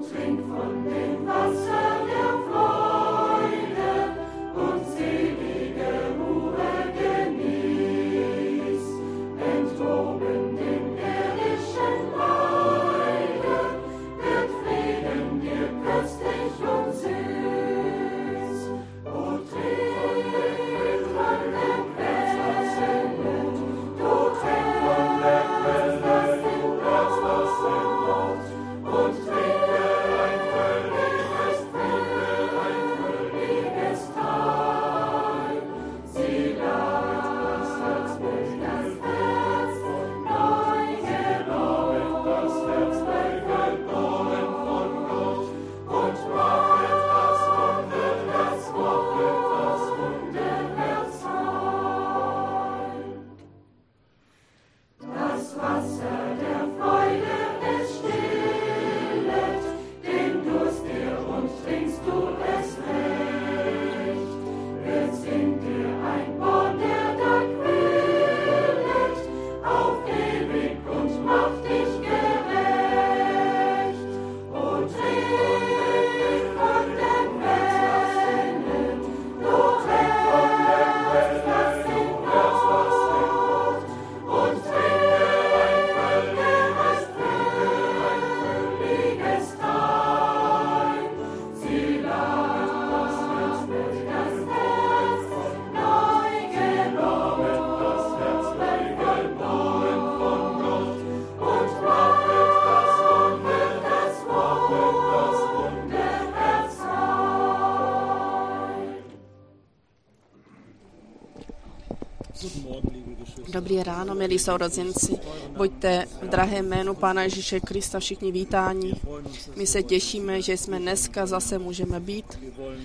Dobrý ráno, milí sourozenci. Buďte v drahém jménu Pána Ježíše Krista všichni vítáni. My se těšíme, že jsme dneska zase můžeme být.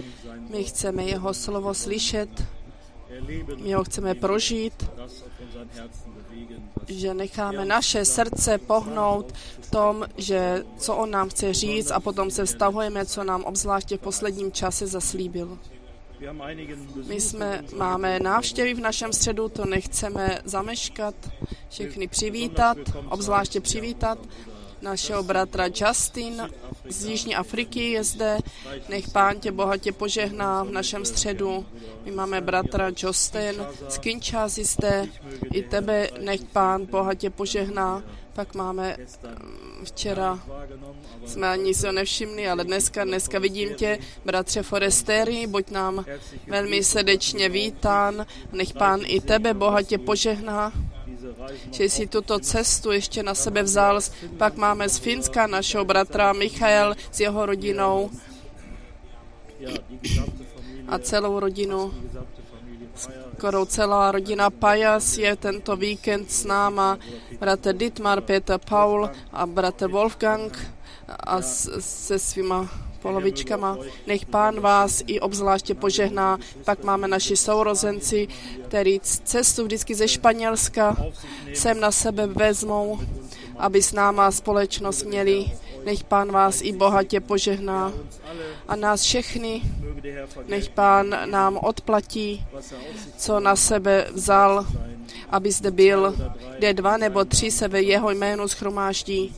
My chceme jeho slovo slyšet. My ho chceme prožít, že necháme naše srdce pohnout v tom, že co on nám chce říct a potom se vztahujeme, co nám obzvláště v posledním čase zaslíbil. Máme návštěvy v našem středu, to nechceme zameškat, všechny přivítat, obzvláště přivítat. Našeho bratra Justin z Jižní Afriky je zde, nech Pán tě bohatě požehná v našem středu. My máme bratra Justin z Kinshasy zde, i tebe nech Pán bohatě požehná. Pak máme včera, jsme ani si ho nevšimli, ale dneska vidím tě, bratře Foresteri, buď nám velmi srdečně vítán, nech Pán i tebe bohatě požehná, že jsi tuto cestu ještě na sebe vzal. Pak máme z Finska našeho bratra Michael s jeho rodinou a celou rodinu. Skoro celá rodina Pajas je tento víkend s náma, bratr Dietmar, Peter Paul a bratr Wolfgang a se svýma polovičkama. Nech Pán vás i obzvláště požehná. Pak máme naši sourozenci, který cestu vždycky ze Španělska sem na sebe vezmou, aby s náma společnost měli. Nech Pán vás i bohatě požehná. A nás všechny, nech Pán nám odplatí, co na sebe vzal, aby zde byl, kde 2 nebo 3 se ve jeho jménu shromáždí.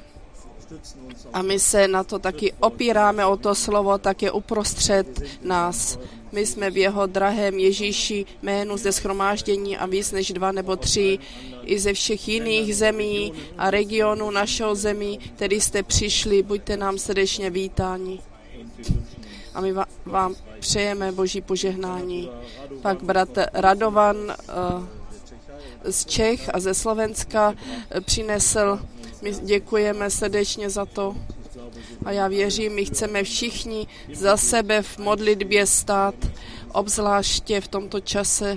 A my se na to taky opíráme o to slovo, tak je uprostřed nás. My jsme v jeho drahém Ježíši jménu zde shromáždění a víc než 2 nebo 3 i ze všech jiných zemí a regionů našeho zemí, který jste přišli, buďte nám srdečně vítáni. A my vám přejeme Boží požehnání. Pak bratr Radovan z Čech a ze Slovenska přinesl. My děkujeme srdečně za to. A já věřím, my chceme všichni za sebe v modlitbě stát, obzvláště v tomto čase,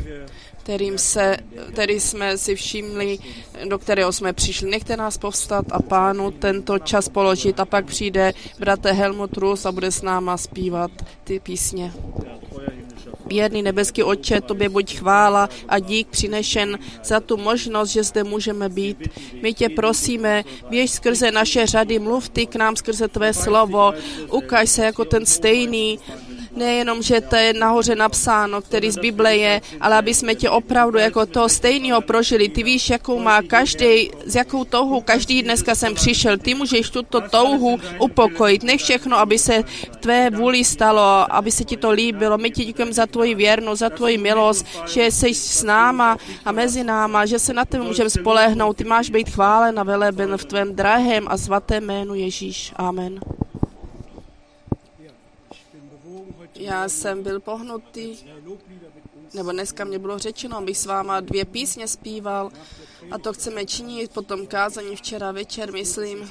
který jsme si všimli, do kterého jsme přišli. Nechte nás povstat a Pánu tento čas položit a pak přijde bratr Helmut Rus a bude s náma zpívat ty písně. Věrný nebeský Otče, tobě buď chvála a dík přinešen za tu možnost, že zde můžeme být. My tě prosíme, běž skrze naše řady, mluv ty k nám skrze tvé slovo, ukaž se jako ten stejný Nejenom, že to je nahoře napsáno, který z Bible je, ale aby jsme tě opravdu jako toho stejného prožili. Ty víš, jakou má každý, s jakou touhou každý dneska jsem přišel. Ty můžeš tuto touhu upokojit. Nech všechno, aby se tvé vůli stalo, aby se ti to líbilo. My ti děkujeme za tvoji věrnost, za tvoji milost, že jsi s náma a mezi náma, že se na tebe můžeme spolehnout. Ty máš být chválen a veleben v tvém drahém a svatém jménu Ježíš. Amen. Já jsem byl pohnutý, nebo dneska mě bylo řečeno, abych s váma 2 písně zpíval a to chceme činit po tom kázání včera večer, myslím.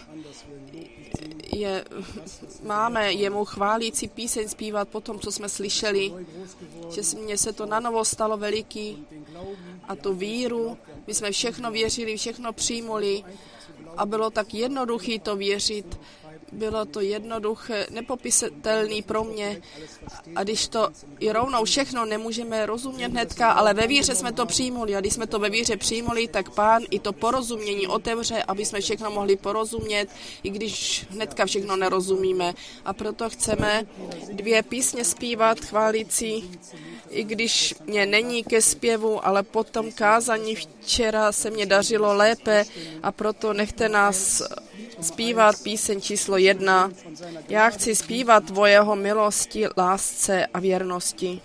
Máme jemu chválící píseň zpívat po tom, co jsme slyšeli, že mně se to nanovo stalo veliký a tu víru, my jsme všechno věřili, všechno přijmuli a bylo tak jednoduché to věřit. Bylo to jednoduché, nepopisatelný pro mě. A když to i rovnou všechno nemůžeme rozumět hnedka, ale ve víře jsme to přijmuli. A když jsme to ve víře přijmuli, tak Pán i to porozumění otevře, aby jsme všechno mohli porozumět, i když hnedka všechno nerozumíme. A proto chceme 2 písně zpívat chválící, i když mě není ke zpěvu, ale po tom kázání včera se mě dařilo lépe a proto nechte nás zpívat píseň číslo 1. Já chci zpívat tvojeho milosti, lásce a věrnosti.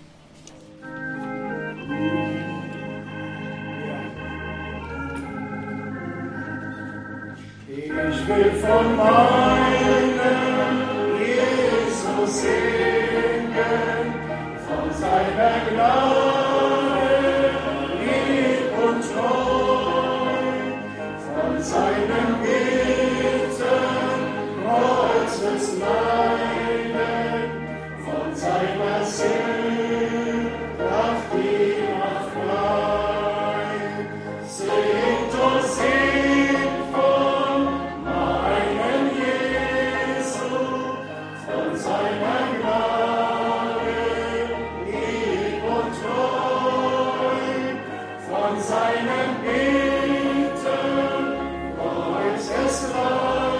Ich will von meinem Jesus singen, von seiner Gnade, lieb und treu, von seinem Kreuzes Leiden, von seiner Kraft, die macht frei. Singt und singt von meinem Jesu, von seiner Gnade, lieb und treu, von seinem Bitten, Kreuzes Leiden.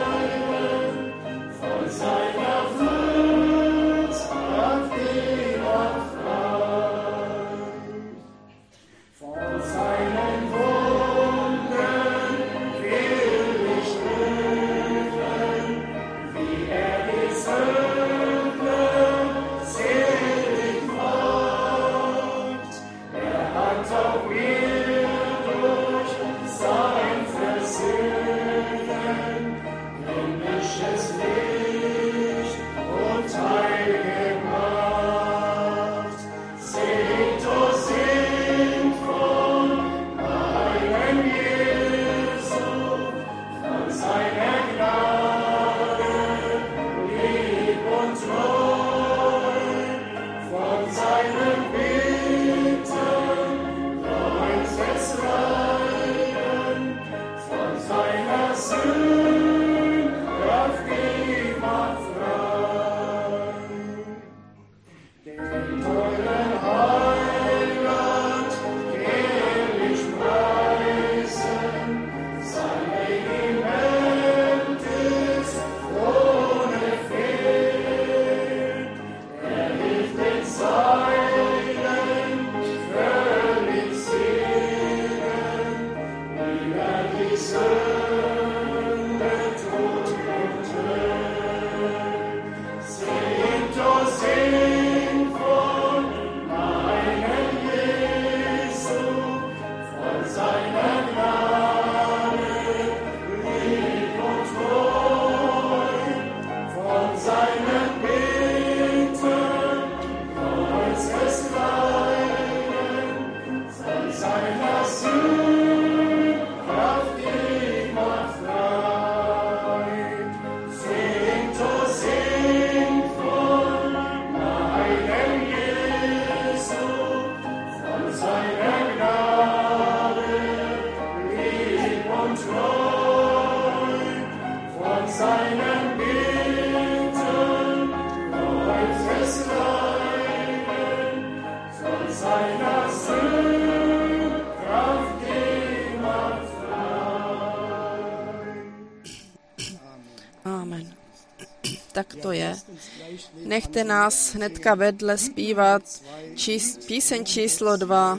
Tak to je. Nechte nás hnedka vedle zpívat píseň číslo 2.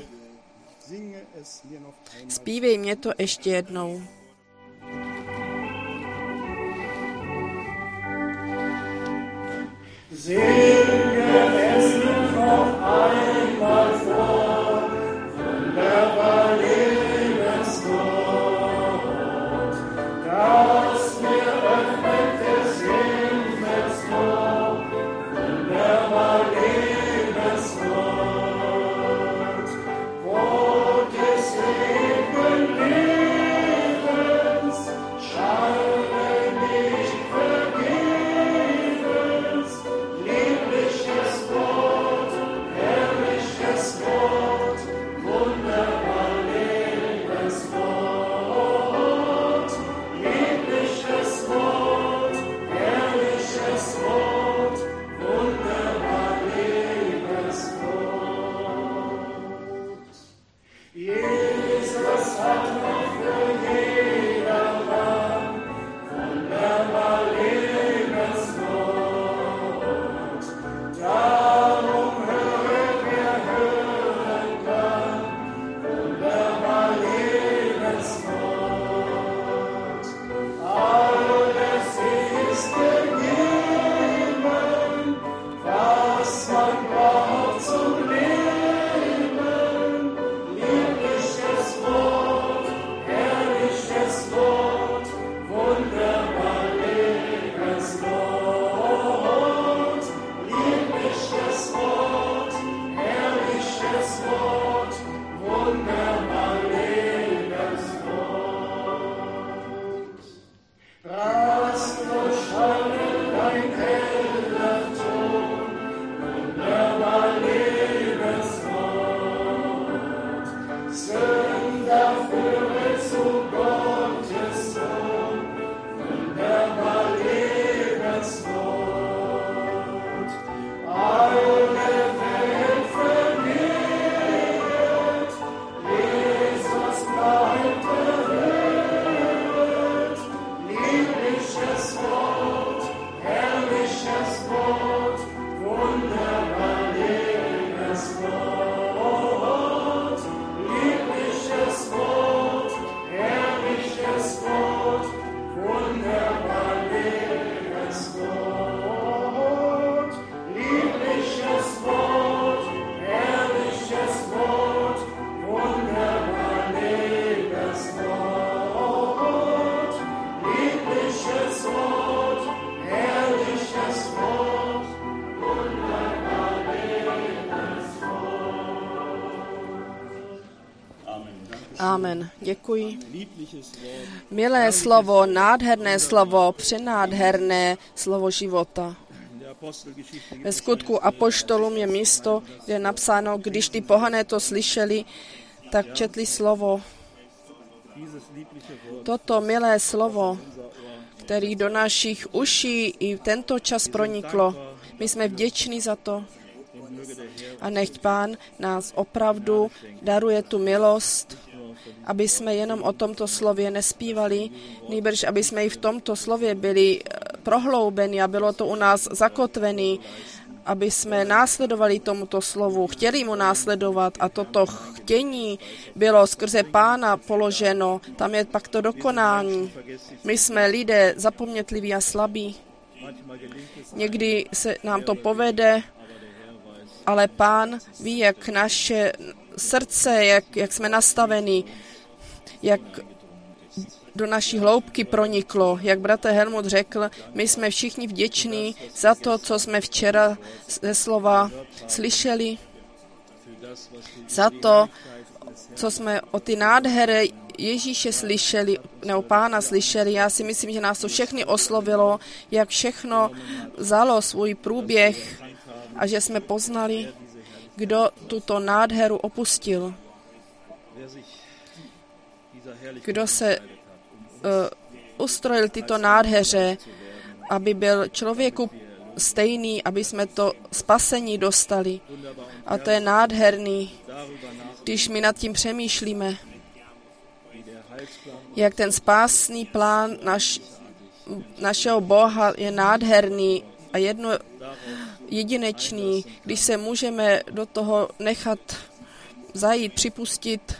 Zpívej mě to ještě jednou. Singe es noch einmal vor, wunderbar Lebensgott, das mir öffnet des Himmels Tor, wunderbar Lebensgott, Wort des ewigen Lebens, Schale nicht vergebens, liebliches Wort, herrliches Wort, wunderbar Lebensgott, liebliches Wort, herrliches Wort, wunderbar Lebensgott. Jesus hat noch für jedermann wunderbar Lebensgott. Darum höret, wer hören kann, wunderbar Lebensgott. Alles ist gegeben, was man braucht zum Leben. Liebliches Wort, herrliches Wort, wunderbar Lebensgott. Liebliches Wort, herrliches Wort, wunderbar Lebensgott. Rast durchschallen dein heller Ton, wunderbar Lebensgott. Sünder führe zu Gottes Sohn, wunderbar Lebensgott. Alle Welt verliert, Jesus bleibt erhöht. Liebliches Wort, herrliches Wort, wunderbar Lebensgott. Liebliches Wort, herrliches Wort, wunderbar Lebensgott. Liebliches Wort, herrliches Wort, wunderbar Lebensgott. Liebliches Wort, herrliches Wort, wunderbar Lebensgott. Amen. Děkuji. Milé slovo, nádherné slovo, přenádherné slovo života. Ve skutku apoštolům je místo, kde je napsáno, když ty pohané to slyšeli, tak četli slovo. Toto milé slovo, který do našich uší i v tento čas proniklo. My jsme vděční za to. A nechť Pán nás opravdu daruje tu milost, aby jsme jenom o tomto slově nespívali, nýbrž aby jsme i v tomto slově byli prohloubeni a bylo to u nás zakotvený, aby jsme následovali tomuto slovu, chtěli mu následovat a toto chtění bylo skrze Pána položeno, tam je pak to dokonání. My jsme lidé zapomnětliví a slabí. Někdy se nám to povede, ale Pán ví, jak naše srdce, jak jsme nastaveni, jak do naší hloubky proniklo. Jak bratr Helmut řekl, my jsme všichni vděční za to, co jsme včera ze slova slyšeli, za to, co jsme o ty nádhery Ježíše slyšeli, nebo Pána slyšeli. Já si myslím, že nás to všechny oslovilo, jak všechno vzalo svůj průběh a že jsme poznali, kdo tuto nádheru opustil. Kdo se ustrojil tyto nádheře, aby byl člověku stejný, aby jsme to spasení dostali. A to je nádherný, když my nad tím přemýšlíme, jak ten spásný plán náš našeho Boha je nádherný a jedinečný, když se můžeme do toho nechat zajít, připustit.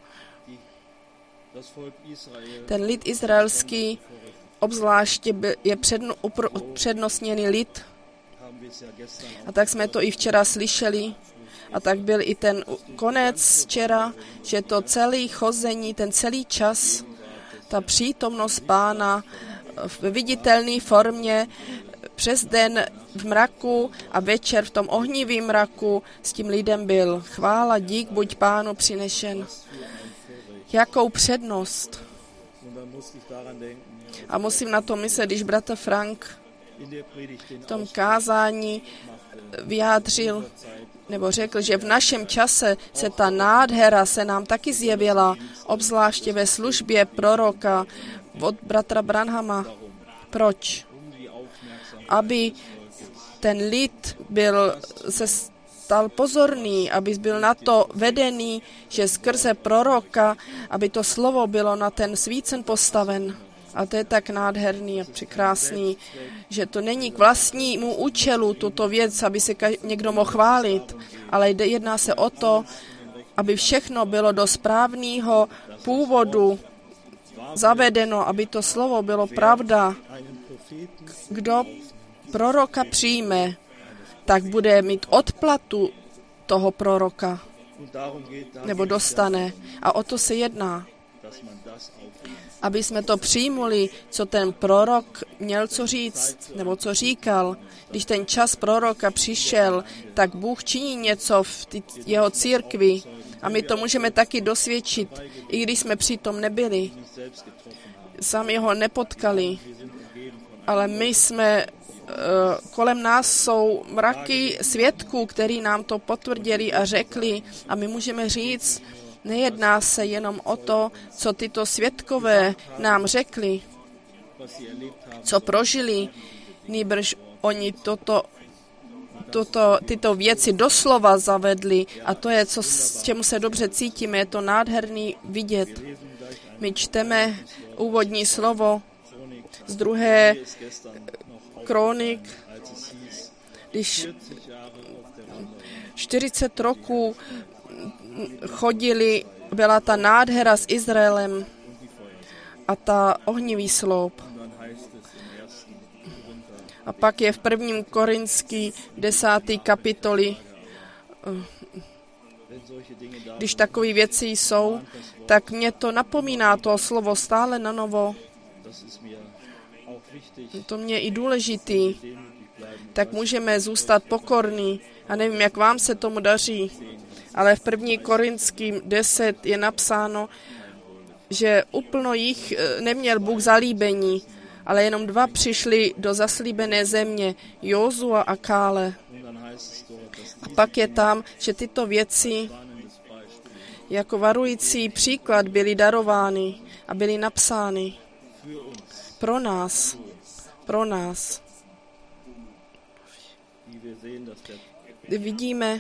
Ten lid izraelský obzvláště je přednostněný lid. A tak jsme to i včera slyšeli. A tak byl i ten konec včera, že to celé chození, ten celý čas, ta přítomnost Pána v viditelné formě přes den v mraku a večer v tom ohnivém mraku s tím lidem byl. Chvála, dík buď Pánu přinešen. Jakou přednost. A musím na to myslet, když bratr Frank v tom kázání vyjádřil, nebo řekl, že v našem čase se ta nádhera se nám taky zjevila, obzvláště ve službě proroka od bratra Branhama. Proč? Aby ten lid se stal pozorný, aby byl na to vedený, že skrze proroka, aby to slovo bylo na ten svícen postaven. A to je tak nádherný a překrásný, že to není k vlastnímu účelu tuto věc, aby se někdo mohl chválit, ale jedná se o to, aby všechno bylo do správného původu zavedeno, aby to slovo bylo pravda. Kdo proroka přijme, tak bude mít odplatu toho proroka, nebo dostane. A o to se jedná. Aby jsme to přijmuli, co ten prorok měl co říct, nebo co říkal. Když ten čas proroka přišel, tak Bůh činí něco v jeho církvi. A my to můžeme taky dosvědčit, i když jsme přitom nebyli. Sami ho nepotkali. Ale my jsme, kolem nás jsou mraky svědků, který nám to potvrdili a řekli. A my můžeme říct, nejedná se jenom o to, co tyto svědkové nám řekli, co prožili, nýbrž oni tyto věci doslova zavedli a to je, s čemu se dobře cítíme, je to nádherný vidět. My čteme úvodní slovo z 2. Kronik, když 40 roků chodili, byla ta nádhera s Izraelem a ta ohnivý sloup. A pak je v 1. Korinský 10. kapitoli. Když takové věci jsou, tak mě to napomíná to slovo stále na novo. To mě i důležitý. Tak můžeme zůstat pokorní. A nevím, jak vám se tomu daří. Ale v 1. Korinským 10 je napsáno, že úplno jich neměl Bůh zalíbení, ale jenom 2 přišli do zaslíbené země, Jozua a Kále. A pak je tam, že tyto věci jako varující příklad byly darovány a byly napsány pro nás. Pro nás. Vidíme,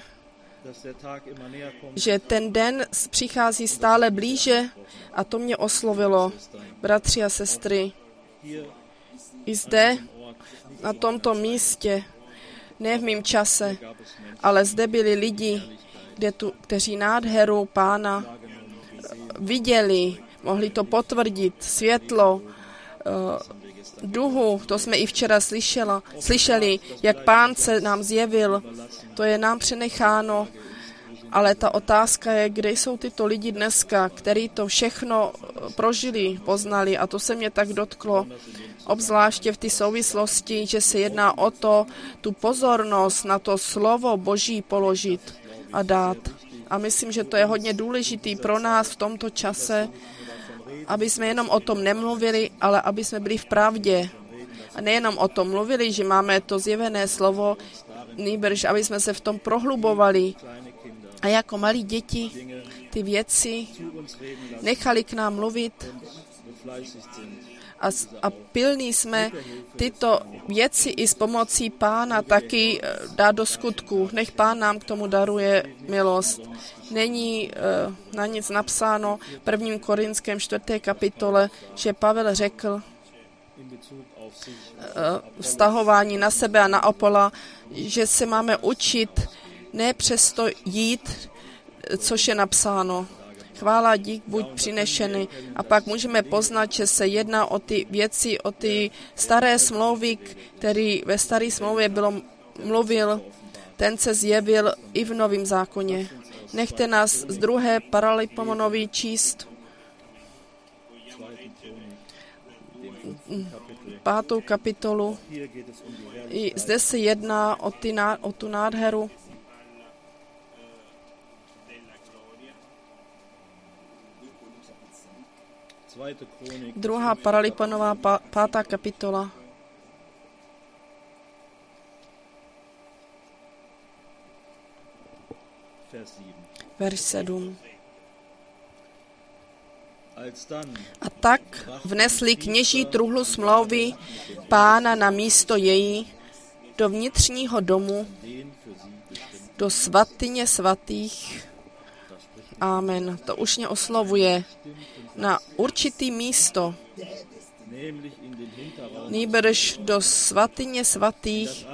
že ten den přichází stále blíže a to mě oslovilo, bratři a sestry. I zde, na tomto místě, ne v mém čase, ale zde byli lidi, kteří nádheru Pána viděli, mohli to potvrdit, světlo, duhu, to jsme i včera slyšeli, jak Pán se nám zjevil, to je nám přenecháno, ale ta otázka je, kde jsou tyto lidi dneska, kteří to všechno prožili, poznali a to se mě tak dotklo, obzvláště v té souvislosti, že se jedná o to, tu pozornost na to slovo Boží položit a dát. A myslím, že to je hodně důležitý pro nás v tomto čase, aby jsme jenom o tom nemluvili, ale aby jsme byli v pravdě. A nejenom o tom mluvili, že máme to zjevené slovo, nýbrž, aby jsme se v tom prohlubovali. A jako malí děti ty věci nechali k nám mluvit a pilní jsme tyto věci i s pomocí Pána taky dát do skutku. Nech Pán nám k tomu daruje milost. Není na nic napsáno v 1. Korinském 4. kapitole, že Pavel řekl vztahování na sebe a na Apola, že se máme učit ne přesto jít, což je napsáno. Chvála, dík buď přinešeny. A pak můžeme poznat, že se jedná o ty věci, o ty staré smlouvy, který ve staré smlouvě mluvil, ten se zjevil i v Novém zákoně. Nechte nás z 2. Paraliponovi číst 5. kapitolu. I zde se jedná o tu nádheru. 2. Paraliponová 5. kapitola. Verš 7. A tak vnesli kněží truhlu smlouvy Pána na místo její do vnitřního domu, do svatyně svatých. Amen. To už mě oslovuje. Na určitý místo, nýbrž do svatyně svatých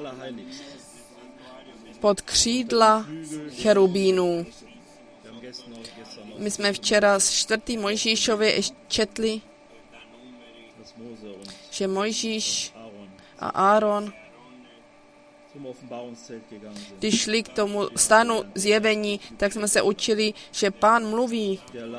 pod křídla cherubínů. My jsme včera z 4. Mojžíšově četli, že Mojžíš a Áron, když šli k tomu stánu zjevení, tak jsme se učili, že Pán mluví.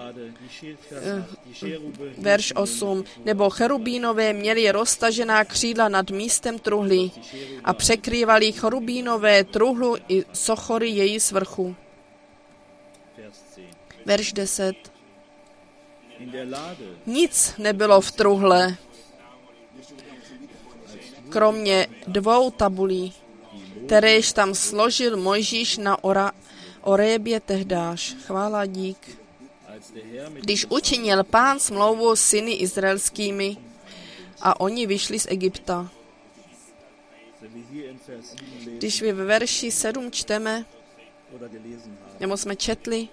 Verš 8. Nebo cherubínové měli roztažená křídla nad místem truhly a překrývali cherubínové truhlu i sochory její svrchu. Verš 10. Nic nebylo v truhle, kromě 2 tabulí, kteréž tam složil Mojžíš na Orébě tehdáž. Chvála, dík. Když učinil Pán smlouvu s syny izraelskými a oni vyšli z Egypta. Když ve verši 7 čteme, nebo jsme četli,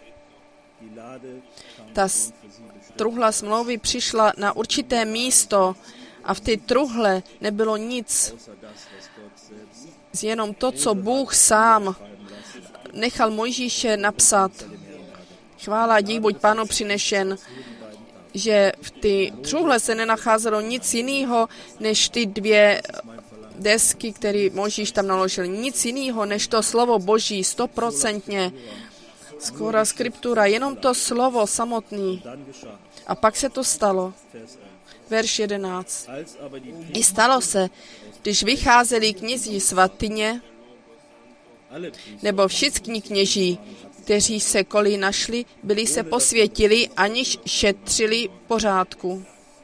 ta truhla smlouvy přišla na určité místo a v té truhle nebylo nic, jenom to, co Bůh sám nechal Mojžíše napsat. Chvála, dík buď Pánu přinešen, že v té truhle se nenacházelo nic jiného, než ty 2 desky, které Mojžíš tam naložil. Nic jiného, než to slovo Boží, 100%. Skoro skriptura, jenom to slovo samotný. A pak se to stalo. Verš 11. I stalo se, když vycházeli kněží svatyně, nebo všichni kněží, kteří se koli našli, byli se posvětili, aniž šetřili pořádku.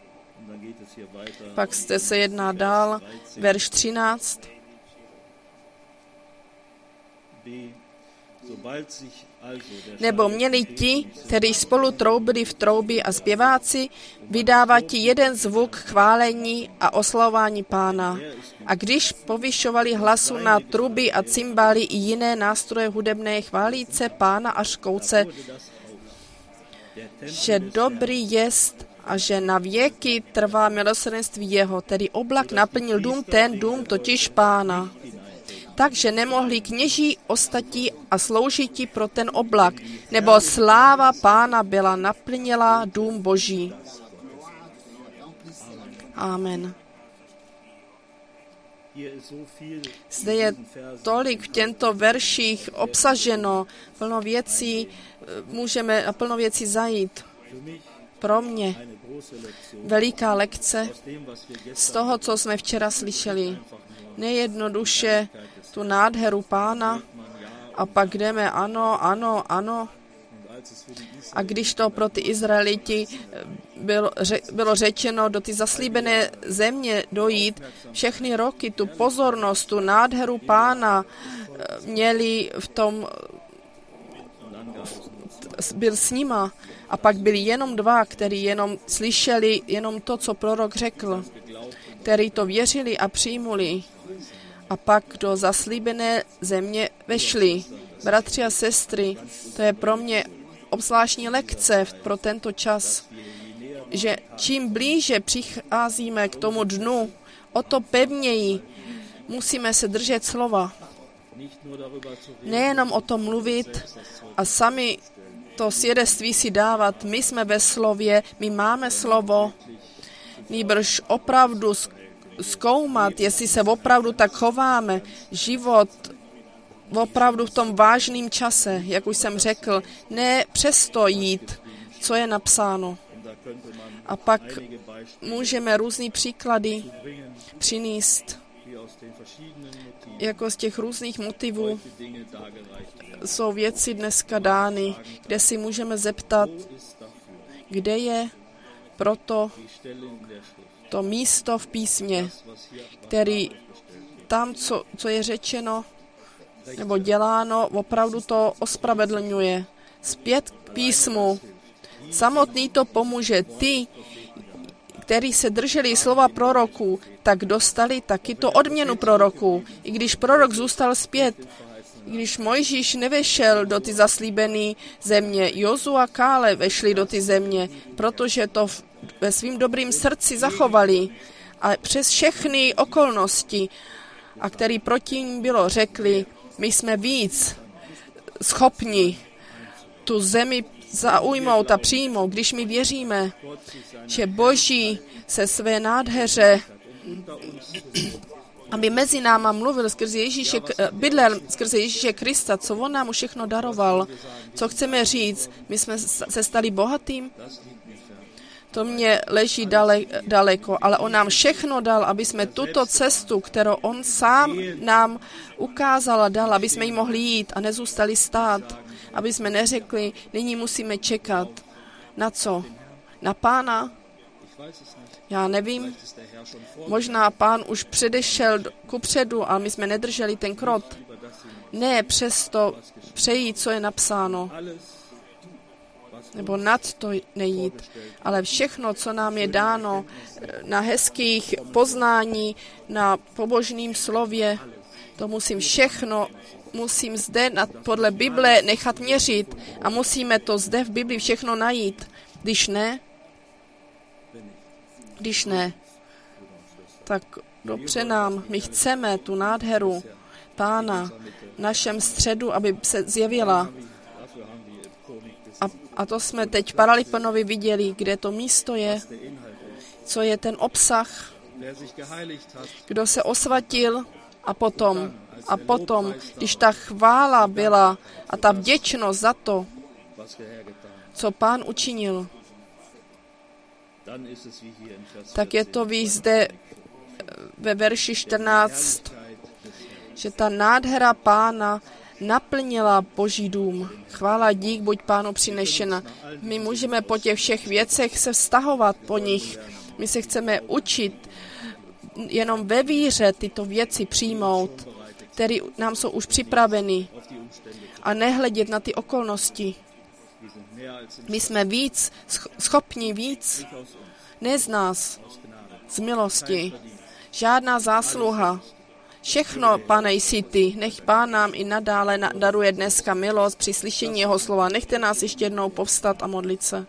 Pak se jedná dál, verš 13. Nebo měli ti, kteří spolu troubili v troubě a zpěváci, vydávat ti jeden zvuk chválení a oslavování Pána. A když povyšovali hlasu na truby a cymbály i jiné nástroje hudebné chválíce Pána a škouce, že dobrý jest a že na věky trvá milosrdenství jeho, tedy oblak naplnil ten dům totiž Pána. Takže nemohli kněží ostatí a sloužiti pro ten oblak, nebo sláva Pána byla naplnila dům Boží. Amen. Zde je tolik v těchto verších obsaženo, plno věcí, můžeme na plno věcí zajít. Pro mě veliká lekce z toho, co jsme včera slyšeli. Nejednoduše tu nádheru Pána a pak jdeme ano. A když to pro ty Izraeliti bylo řečeno do ty zaslíbené země dojít, všechny roky tu pozornost, tu nádheru Pána měli v tom, byl s nima. A pak byli jenom 2, kteří jenom slyšeli jenom to, co prorok řekl, kteří to věřili a přijmuli. A pak do zaslíbené země vešli. Bratři a sestry, to je pro mě obzvláštní lekce pro tento čas, že čím blíže přicházíme k tomu dnu o to pevněji musíme se držet slova. Nejenom o tom mluvit a sami to svědectví si dávat. My jsme ve slově, my máme slovo, nýbrž opravdu zkoumat, jestli se opravdu tak chováme. Život opravdu v tom vážném čase, jak už jsem řekl, ne přesto jít, co je napsáno. A pak můžeme různý příklady přinést, jako z těch různých motivů jsou věci dneska dány, kde si můžeme zeptat, kde je proto to místo v písmě, který tam, co je řečeno nebo děláno, opravdu to ospravedlňuje. Zpět k písmu. Samotný to pomůže. Ty, kteří se drželi slova proroků, tak dostali taky to odměnu proroků. I když prorok zůstal zpět, když Mojžíš nevešel do ty zaslíbené země, Jozua a Kále vešli do ty země, protože to ve svým dobrým srdci zachovali a přes všechny okolnosti, a který proti ním bylo, řekli, my jsme víc schopni tu zemi zaujmout a přijmout, když my věříme, že Boží se své nádheře, aby mezi náma mluvil skrze Ježíše, bydlel skrze Ježíše Krista, co on nám všechno daroval, co chceme říct, my jsme se stali bohatým, to mě leží daleko, ale on nám všechno dal, aby jsme tuto cestu, kterou on sám nám ukázal a dal, aby jsme ji mohli jít a nezůstali stát, aby jsme neřekli, nyní musíme čekat. Na co? Na Pána? Já nevím. Možná Pán už předešel kupředu, ale my jsme nedrželi ten krok. Ne přesto přejít, co je napsáno. Nebo nad to nejít, ale všechno, co nám je dáno na hezkých poznání, na pobožným slově, to musím zde podle Bible nechat měřit a musíme to zde v Bibli všechno najít. Když ne, tak dobře nám, my chceme tu nádheru Pána v našem středu, aby se zjevila. A to jsme teď v Paraliponovi viděli, kde to místo je, co je ten obsah, kdo se osvatil a potom, když ta chvála byla a ta vděčnost za to, co Pán učinil, tak je to víc zde ve verši 14, že ta nádhera Pána naplnila Boží dům. Chvála dík buď Pánu přinešena. My můžeme po těch všech věcech se vztahovat po nich. My se chceme učit jenom ve víře tyto věci přijmout, které nám jsou už připraveny a nehledět na ty okolnosti. My jsme schopni víc, ne z nás, z milosti. Žádná zásluha. Všechno, Pane, jsi ty. Nech Pán nám i nadále daruje dneska milost při slyšení jeho slova. Nechte nás ještě jednou povstat a modlit se.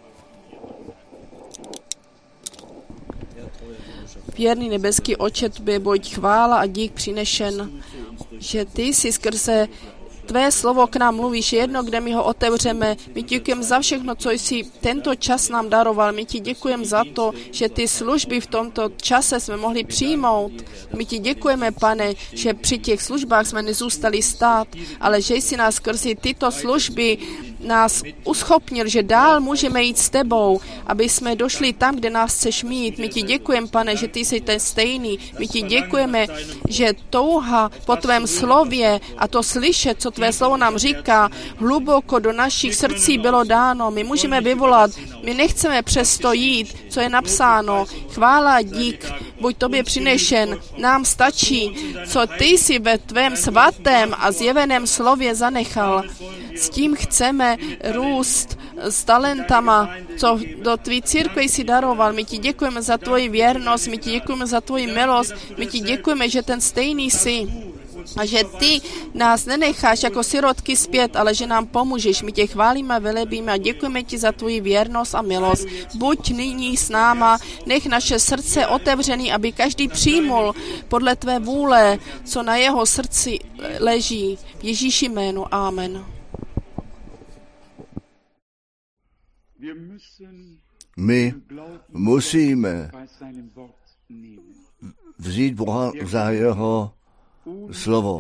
Věrný nebeský Otče, tobě buď chvála a dík přinešen, že ty jsi skrze tvé slovo k nám mluvíš, jedno, kde my ho otevřeme. My ti děkujeme za všechno, co jsi tento čas nám daroval. My ti děkujeme za to, že ty služby v tomto čase jsme mohli přijmout. My ti děkujeme, Pane, že při těch službách jsme nezůstali stát, ale že jsi nás skrze tyto služby nás uschopnil, že dál můžeme jít s tebou, aby jsme došli tam, kde nás chceš mít. My ti děkujeme, Pane, že ty jsi ten stejný. My ti děkujeme, že touha po tvém slově a to slyšet, co tvé slovo nám říká, hluboko do našich srdcí bylo dáno. My můžeme vyvolat, my nechceme přesto jít, co je napsáno. Chvála a dík, buď tobě přinešen. Nám stačí, co ty jsi ve tvém svatém a zjeveném slově zanechal. S tím chceme růst s talentama, co do tvý církve jsi daroval. My ti děkujeme za tvoji věrnost, my ti děkujeme za tvoji milost, my ti děkujeme, že ten stejný jsi. A že ty nás nenecháš jako sirotky zpět, ale že nám pomůžeš. My tě chválíme, velebíme a děkujeme ti za tvoji věrnost a milost. Buď nyní s náma, nech naše srdce otevřený, aby každý přijmul podle tvé vůle, co na jeho srdci leží. V Ježíši jménu. Amen. My musíme vzít Boha za jeho slovo.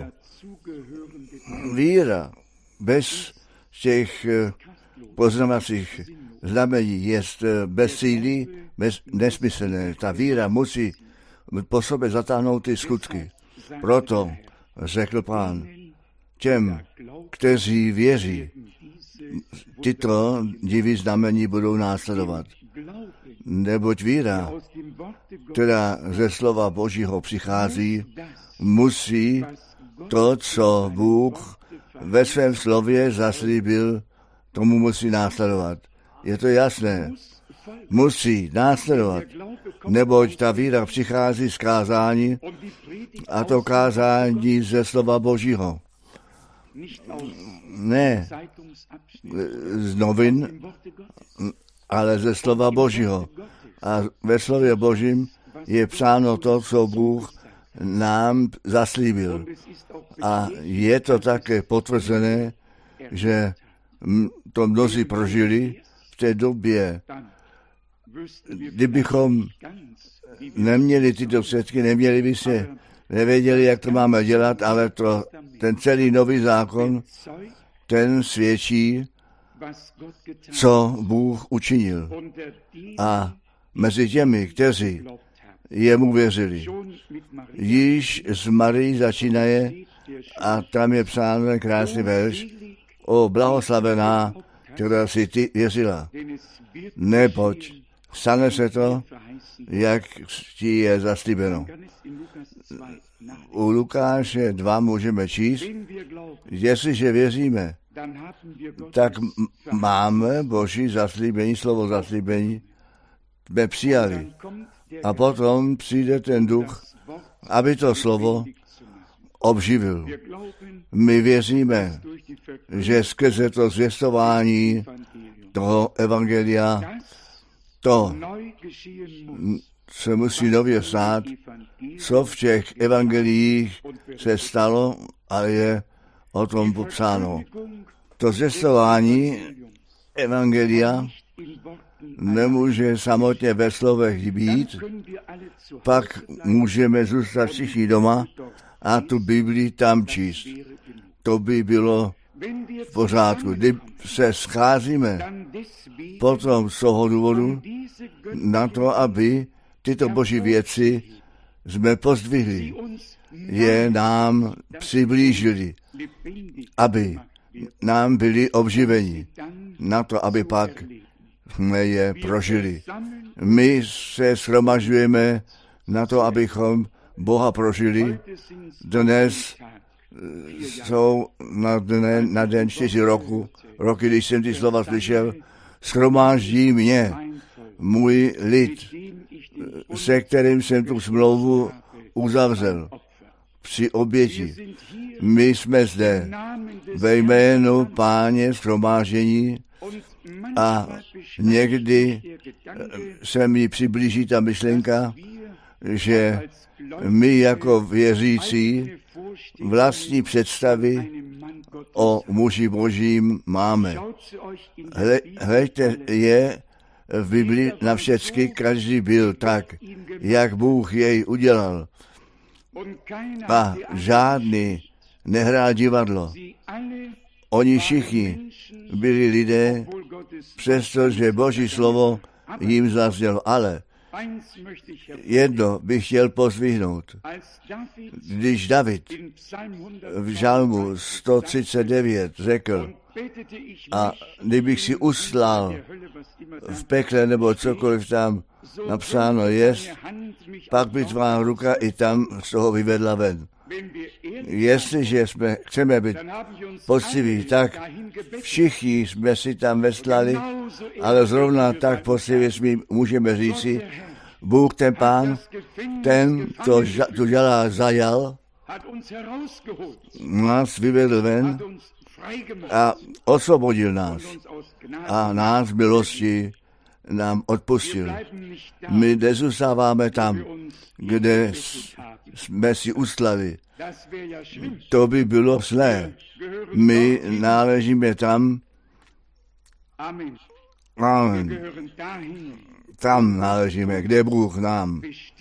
Víra bez těch poznávacích znamení je bez síly, nesmyslné. Ta víra musí po sobě zatáhnout ty skutky. Proto řekl Pán těm, kteří věří, tyto divy znamení budou následovat. Neboť víra, která ze slova Božího přichází, musí to, co Bůh ve svém slově zaslíbil, tomu musí následovat. Je to jasné. Musí následovat, neboť ta víra přichází z kázání a to kázání ze slova Božího. Ne z novin, ale ze slova Božího. A ve slově Božím je psáno to, co Bůh nám zaslíbil. A je to také potvrzené, že to mnozí prožili v té době. Kdybychom neměli tyto předky, neměli by se, nevěděli, jak to máme dělat, ale ten celý nový zákon, ten svědčí, co Bůh učinil. A mezi těmi, kteří jemu věřili, již z Marii začínaje a tam je psáno krásný verš o blahoslavená, která si ty věřila. Neboť stane se to, jak ti je zaslíbeno. U Lukáše 2 můžeme číst, jestliže věříme, tak máme Boží zaslíbení, slovo zaslíbení, jsme přijali. A potom přijde ten duch, aby to slovo obživil. My věříme, že skrze to zvěstování toho evangelia to se musí nově stát, co v těch evangeliích se stalo a je o tom popsáno. To zvěstování evangelia nemůže samotně ve slovech být, pak můžeme zůstat všichni doma a tu Bibli tam číst. To by bylo v pořádku. Když se scházíme potom z toho důvodu na to, aby tyto boží věci jsme pozdvihli, je nám přiblížili, aby nám byli obživeni, na to, aby pak jsme je prožili. My se shromažďujeme na to, abychom Boha prožili. Dnes jsou na den 4 roky, když jsem ty slova slyšel, shromáždí mě, můj lid, se kterým jsem tu smlouvu uzavřel při oběti. My jsme zde ve jménu Páně shromáždění a někdy se mi přiblíží ta myšlenka, že my jako věřící vlastní představy o muži božím máme. Hleďte je v Biblii na všecky, každý byl tak, jak Bůh jej udělal. A žádný nehrál divadlo. Oni všichni byli lidé, přestože Boží slovo jim zaznělo. Ale jedno bych chtěl pozvihnout. Když David v žalmu 139 řekl, a kdybych si uslal v pekle nebo cokoliv tam napsáno jest, pak by tvá ruka i tam z toho vyvedla ven. Jestliže chceme být poctiví, tak všichni jsme si tam veslali, ale zrovna tak poctivě můžeme říci, Bůh ten Pán, ten to dělá zajal nás vyvedl ven a osvobodil nás a nás v milosti nám odpustil. My nezůstáváme tam, kde jsme si ustlali. To by bylo zlé. My náležíme tam. Amen. Tam náležíme, kde Bůh nám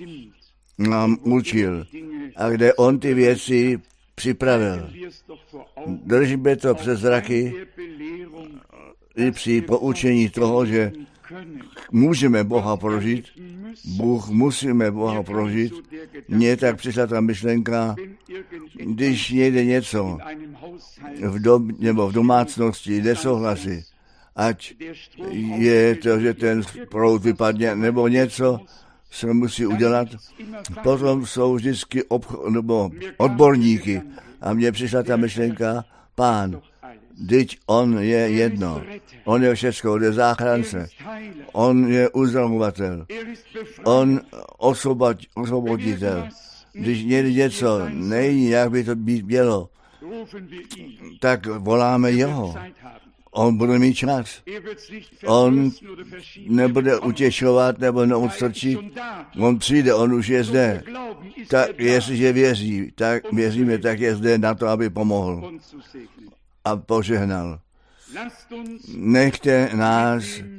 určil a kde On ty věci připravil. Držíme to přes zraky i při poučení toho, že můžeme Boha prožít, Bůh musíme Boha prožít. Mně tak přišla ta myšlenka, když někde něco nebo v domácnosti nesouhlasí, ať je to, že ten proud vypadne, nebo něco se musí udělat. Potom jsou vždycky odborníky. A mně přišla ta myšlenka, Pán, vždyť on je jedno. On je všechno, on je záchránce. On je uzdravovatel. On osvoboditel. Když někdy něco není, jak by to být mělo, tak voláme jeho. On bude mít čas. On nebude utěšovat nebo neodstrčit. On přijde, on už je zde. Tak jestliže věří, tak věříme, tak je zde na to, aby pomohl a požehnal. Nechte nás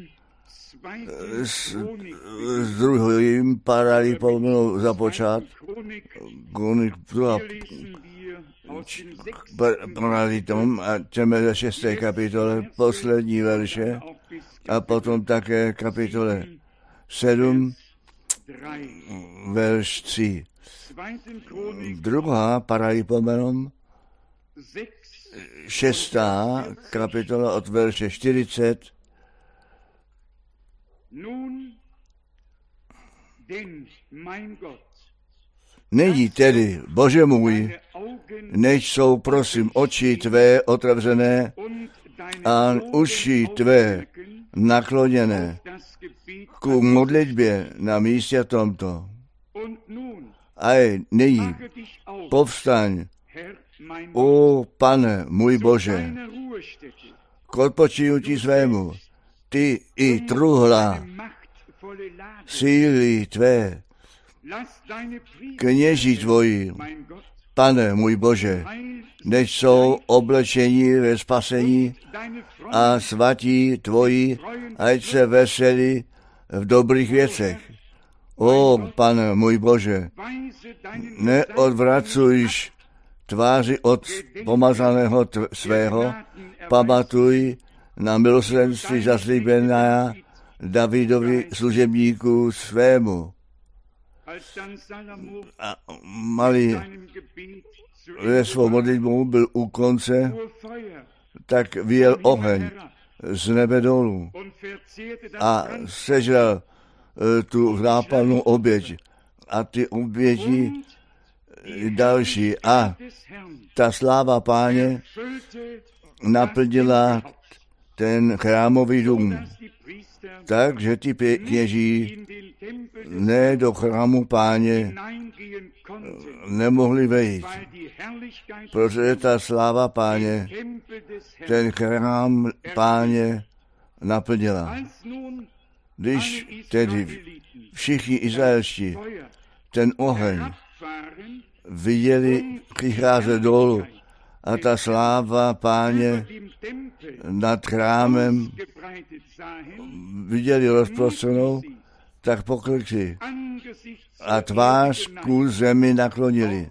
s druhým paralipomenu započát. Paralitom a čteme ze 6. kapitole poslední verše a potom také kapitole 7, verš 3. Druhá paralipomenom 6. kapitola od verše 40. Nyní tedy, Bože můj, než jsou, prosím, oči tvé otevřené a uši tvé nakloněné ku modlitbě na místě tomto. A nyní povstaň, o Pane, můj Bože, k odpočinutí svému, ty i truhla síly tvé, kněží tvoji, Pane, můj Bože, než jsou oblečení ve spasení a svatí tvoji, ať se veselí v dobrých věcech. O, Pane, můj Bože, neodvracujš tváři od pomazaného svého, pamatuj na milosrdenství zaslíbená Davidovi služebníku svému. A malý ve svou modlitbou byl u konce, tak vyjel oheň z nebe dolů a sežral tu zápalnou oběť a ty oběti další. A ta sláva Páně naplnila ten chrámový dům. Takže ty kněží ne do chrámu Páně nemohli vejít, protože ta sláva Páně ten chrám Páně naplnila. Když tedy všichni Izraelští ten oheň viděli přicházet dolů a ta sláva Páně nad chrámem viděli rozprostřenou, tak poklekli a tvář ku zemi naklonili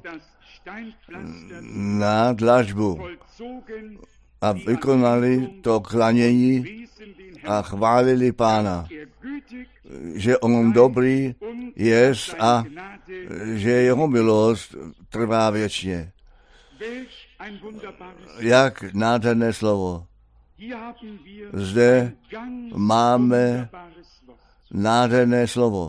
na dlažbu a vykonali to klanění a chválili Pána, že on dobrý jest a že jeho milost trvá věčně. Jak nádherné slovo. Zde máme nádherné slovo.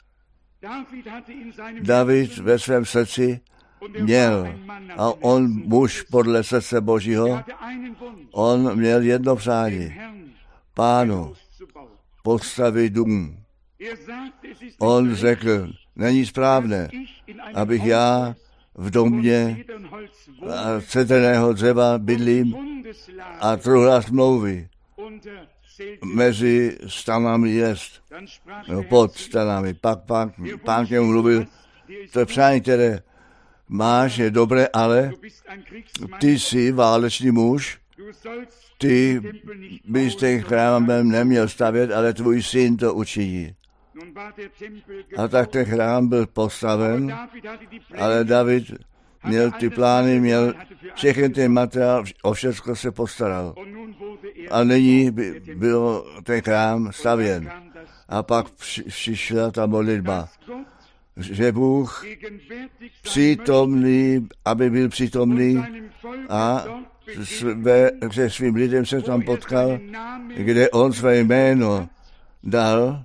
David ve svém srdci měl, a on muž podle srdce Božího, on měl jedno přání. Pánu postavit dům. On řekl, není správné, abych já v domě a cedrného dřeva bydlím a truhla smlouvy mezi stanami jest, no, pod stanami. Pak pán k němu mluvil, to přání, které máš, je dobré, ale ty jsi válečný muž, ty bys ten chrám neměl stavět, ale tvůj syn to učiní. A tak ten chrám byl postaven, ale David měl ty plány, měl všechny ten materiál, o všechno se postaral. A nyní byl ten chrám stavěn. A pak přišla ta modlitba, že Bůh přítomný, aby byl přítomný a se svým lidem se tam potkal, kde on své jméno dal,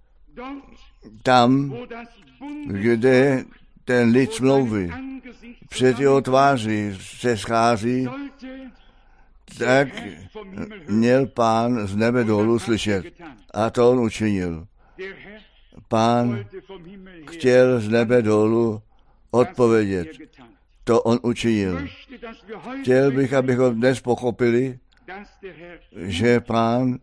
tam, kde ten lid smlouvy před jeho tváří se schází, tak měl Pán z nebe dolů slyšet. A to on učinil. Pán chtěl z nebe dolů odpovědět. To on učinil. Chtěl bych, abychom dnes pochopili, že Pán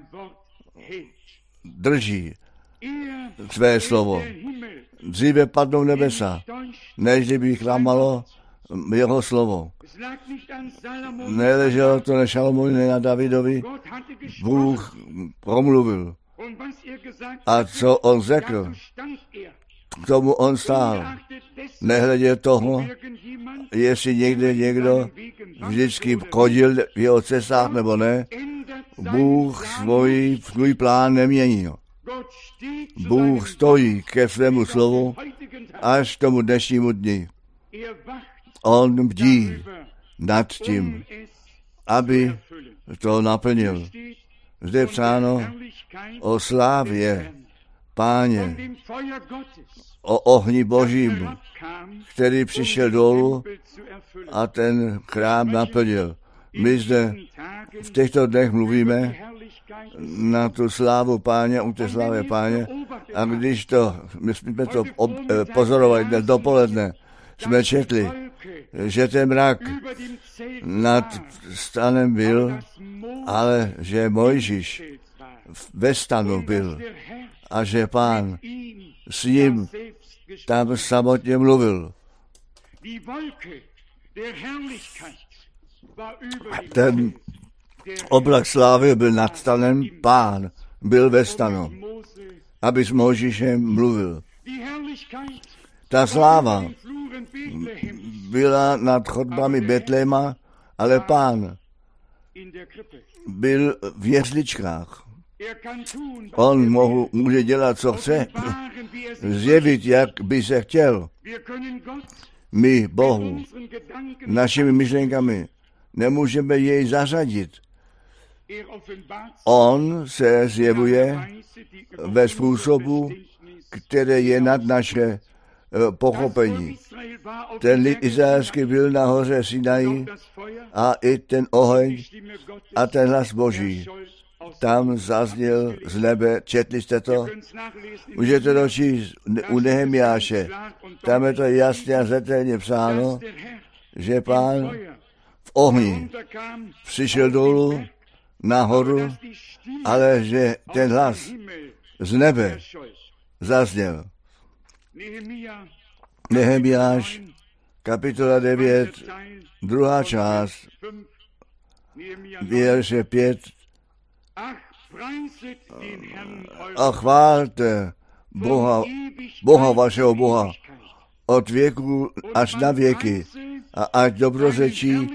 drží své slovo. Dříve padnou nebesa, než by klamalo jeho slovo. Neleželo to na Šalomovi, na Davidovi. Bůh promluvil. A co on řekl, k tomu on stál. Nehledě toho, jestli někdo vždycky chodil v jeho cestách nebo ne, Bůh svůj plán neměnil. Bůh stojí ke svému slovu až k tomu dnešnímu dni. On bdí nad tím, aby to naplnil. Zde je psáno o slávě Páně, o ohni Božím, který přišel dolů a ten chrám naplnil. My zde v těchto dnech mluvíme na tu slávu Páně, u té slávy Páně, a když my jsme to pozorovali dnes dopoledne, jsme četli, že ten mrak nad stanem byl, ale že Mojžíš ve stanu byl a že Pán s ním tam samotně mluvil. Ten oblak slávy byl nad stanem, Pán byl ve stanu, aby s Mojžíšem mluvil. Ta sláva byla nad chodbami Betléma, ale Pán byl v jesličkách. On může dělat, co chce, zjevit, jak by se chtěl. My Bohu našimi myšlenkami nemůžeme jej zařadit. On se zjevuje ve způsobu, který je nad naše pochopení. Ten lid izraelský byl na hoře Sinai a i ten oheň a ten hlas Boží tam zazněl z nebe. Četli jste to? Můžete to číst u Nehemiáše. Tam je to jasně a zřetelně psáno, že Pán v ohni přišel dolů nahoru, ale že ten hlas z nebe zazněl. Nehemiáš, kapitola 9, druhá část, verše 5. A chválte Boha vašeho Boha od věku až na věky a ať dobrořečí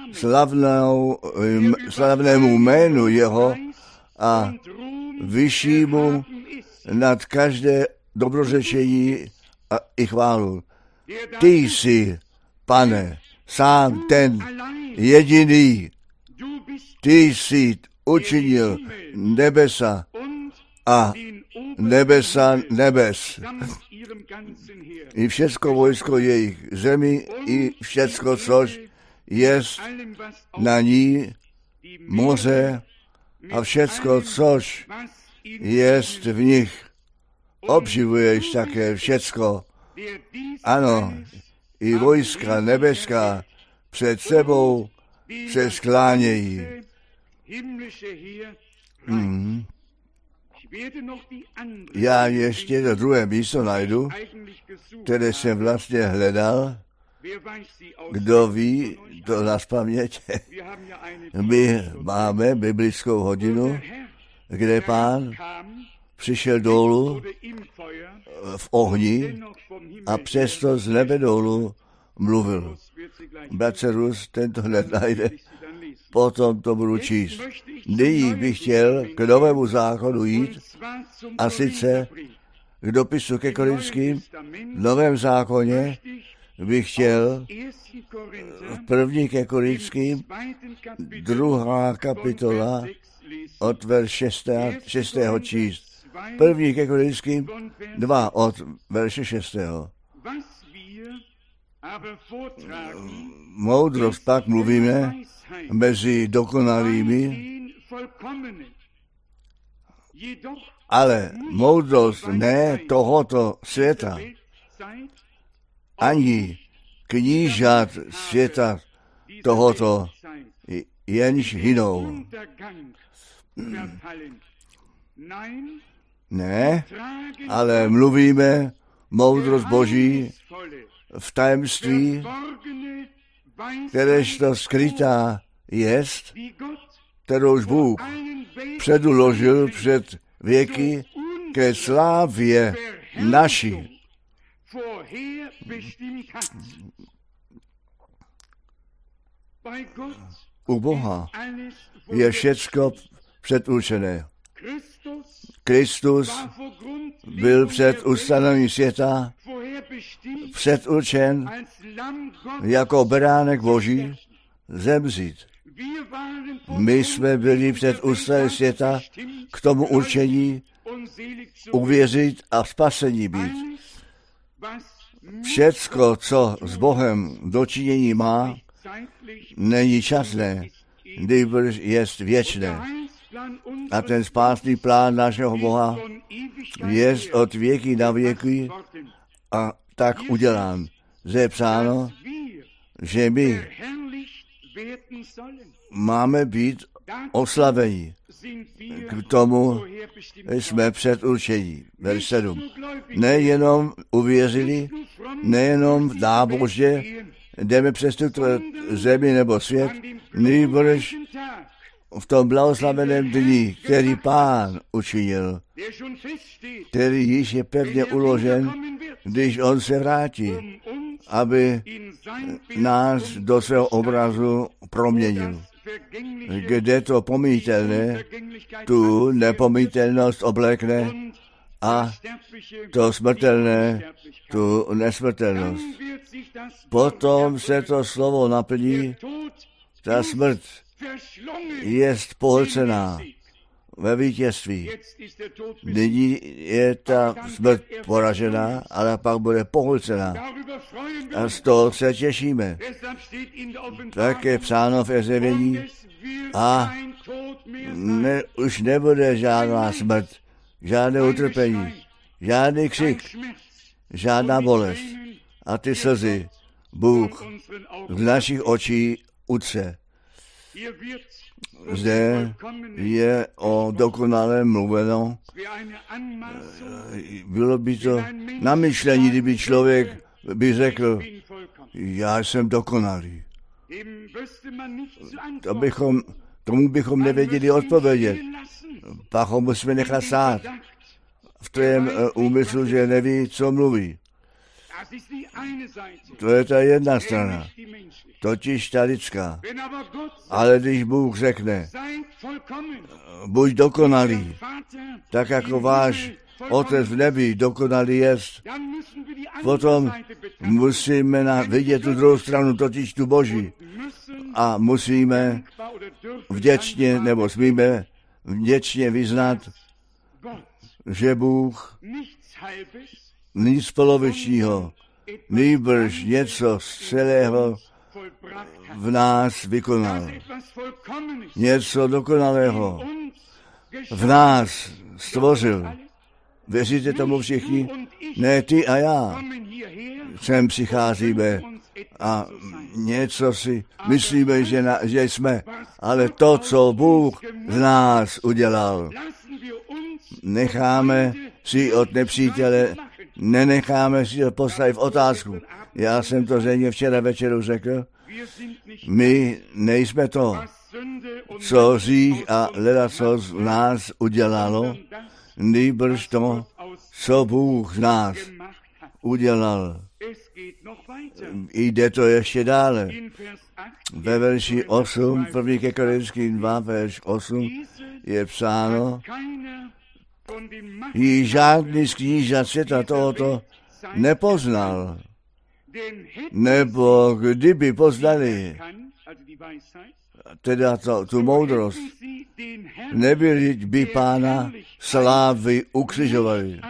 slavnému jménu jeho a vyššímu nad každé dobrořečení a i chválu. Ty jsi, Pane, sám ten jediný. Ty jsi učinil nebesa a nebesa nebes. I všecko vojsko jejich zemi, i všecko, což jest na ní, moře a všecko, což jest v nich. Obživuješ také všecko. Ano, i vojska nebeská před sebou se sklánějí. Já ještě to druhé místo najdu, které jsem vlastně hledal. Kdo ví, to nazpaměť. My máme biblickou hodinu, kde Pán přišel dolů v ohni a přesto z nebe dolů mluvil. Bratře Rus, tento hned najde, potom to budu číst. Nyní bych chtěl k Novému zákonu jít, a sice k dopisu ke Korinským. V Novém zákoně bych chtěl v 1. ke Korinským 2. kapitola od verše 6. číst. 1. ke Korinským 2 od verše 6. Moudrost pak mluvíme mezi dokonalými, ale moudrost ne tohoto světa, ani knížat světa tohoto, jenž hynou. Ne, ale mluvíme moudrost Boží v tajemství, kteréžto skrytá jest, kterouž Bůh předuložil před věky ke slávě naší. U Boha je všecko předurčené. Kristus byl před ustanovením světa předurčen jako beránek Boží zemřít. My jsme byli před ustanovením světa k tomu určení uvěřit a spasení být. Všecko, co s Bohem dočinění má, není časné, nýbrž jest věčné. A ten spásný plán našeho Boha jest od věky na věky a tak udělán. Zde je psáno, že my máme být oslaveni. K tomu jsme předurčení. Verš 7. Nejenom uvěřili, nejenom v nábožě jdeme přes tuto zemi nebo svět, nýbrž v tom blahoslaveném dni, který Pán učinil, který již je pevně uložen, když on se vrátí, aby nás do svého obrazu proměnil. Kde to pomítelné, tu nepomítelnost oblékne a to smrtelné, tu nesmrtelnost. Potom se to slovo naplní, ta smrt jest pohlcená ve vítězství. Nyní je ta smrt poražená, ale pak bude pohlcená. A z toho se těšíme. Tak je psáno v Ezéchieli a už nebude žádná smrt, žádné utrpení, žádný křik, žádná bolest. A ty slzy Bůh z našich očí utře. Zde je o dokonalém mluveno. Bylo by to na myšlení, kdyby člověk by řekl, já jsem dokonalý. Tomu bychom nevěděli odpovědět. Pak ho musíme nechat stát v tom úmyslu, že neví, co mluví. To je ta jedna strana, totiž ta lidská. Ale když Bůh řekne, buď dokonalý, tak jako váš Otec v nebi dokonalý jest, potom musíme vidět tu druhou stranu, totiž tu Boží. A musíme vděčně, nebo smíme vděčně vyznat, že Bůh nic polovičního, nýbrž něco z celého v nás vykonal. Něco dokonalého v nás stvořil. Věříte tomu všichni? Ne, ty a já. Sem přicházíme a něco si myslíme, že jsme, ale to, co Bůh z nás udělal, necháme si od nepřítele, nenecháme si to postavit v otázku. Já jsem to zřejmě včera večeru řekl, my nejsme to, co hřích a ledacos z nás udělalo, nýbrž to, co Bůh z nás udělal. Jde to ještě dále. Ve verši 8, 1. ke Korinským 2, verš 8 je psáno, jí žádný z knížat světa tohoto nepoznal, nebo kdyby poznali, teda tu moudrost, nebyli by Pána slávy ukřižovali.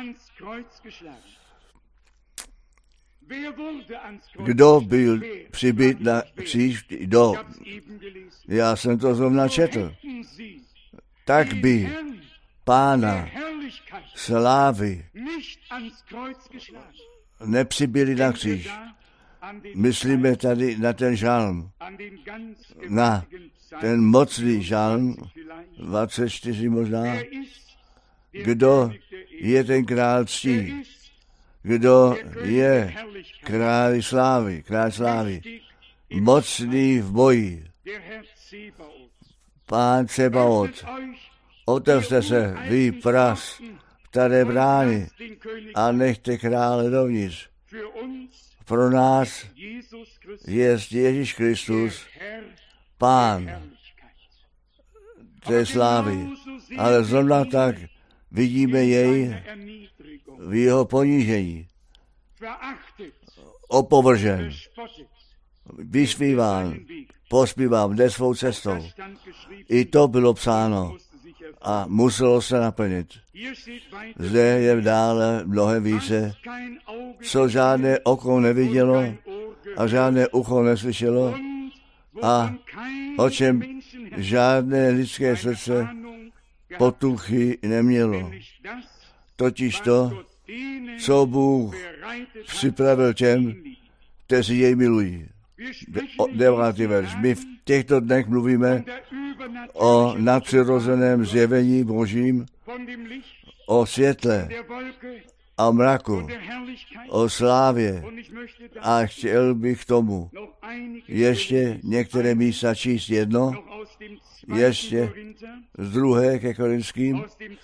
Kdo byl přibit na kříž? Kdo? Já jsem to zrovna četl. Tak by Pána slávy nepřibili na kříž. Myslíme tady na ten žalm, na ten mocný žalm, 24 možná. Kdo je ten král ctí? Kdo je král slávy, mocný v boji, Pán Cebaot. Otevřte se, vy pras, které brány, a nechte krále dovnitř. Pro nás je Ježíš Kristus, Pán té slávy. Ale zrovna tak vidíme jej v jeho ponížení. Opovržen, vysmíván, pospíván, jde svou cestou. I to bylo psáno a muselo se naplnit. Zde je dále mnohem více, co žádné oko nevidělo a žádné ucho neslyšelo a o čem žádné lidské srdce potuchy nemělo. Totiž to, co Bůh připravil těm, kteří jej milují. 9. verš. My v těchto dnech mluvíme o nadpřirozeném zjevení Božím, o světle a mraku, o slávě. A chtěl bych tomu ještě některé místa číst jedno, ještě z 2. ke Korinským,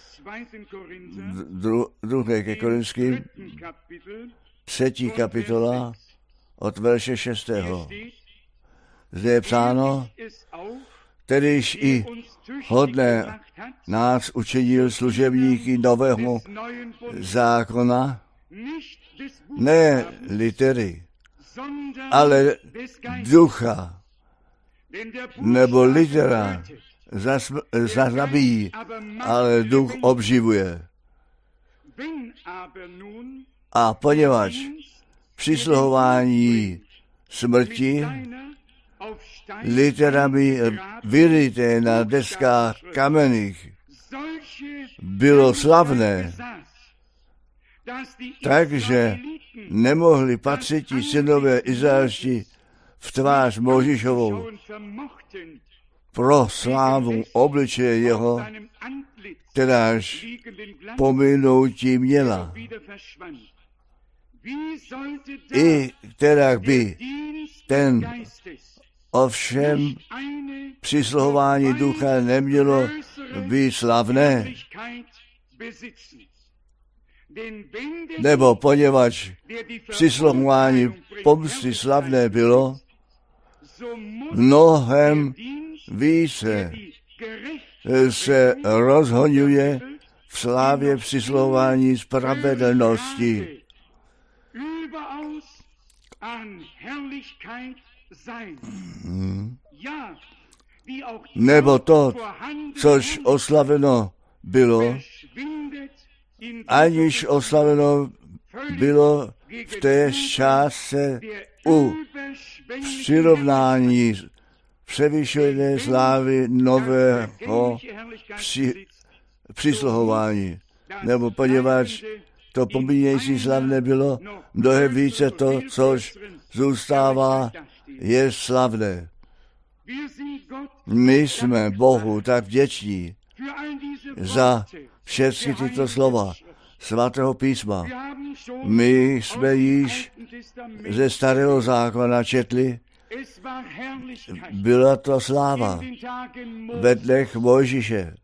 2. ke Korinským, 3. kapitola od verše 6. Zde je psáno, kterýž i hodné nás učinil služebníky nového zákona, ne litery, ale ducha, nebo litera zabíjí, ale duch obživuje. A poněvadž přisluhování smrti literami vyryté na deskách kamenných bylo slavné, takže nemohli patřití synové izraelští v tvář Mojžíšovou pro slávu obličeje jeho, kteráž pominutí měla. I která by ten ovšem přisluhování ducha nemělo být slavné, nebo poněvadž přisluhování pomsty slavné bylo, mnohem více se rozhoňuje v slávě přisluhování spravedlnosti. Nebo to, což oslaveno bylo, aniž oslaveno bylo v té částce u přirovnání převyšené slávy nového přisluhování. nebo poněvadž to pomínější slavné bylo, mnohem více to, což zůstává, je slavné. My jsme Bohu tak vděční za všechny tyto slova svatého písma. My jsme již ze starého zákona četli, byla to sláva ve dnech Mojžíše,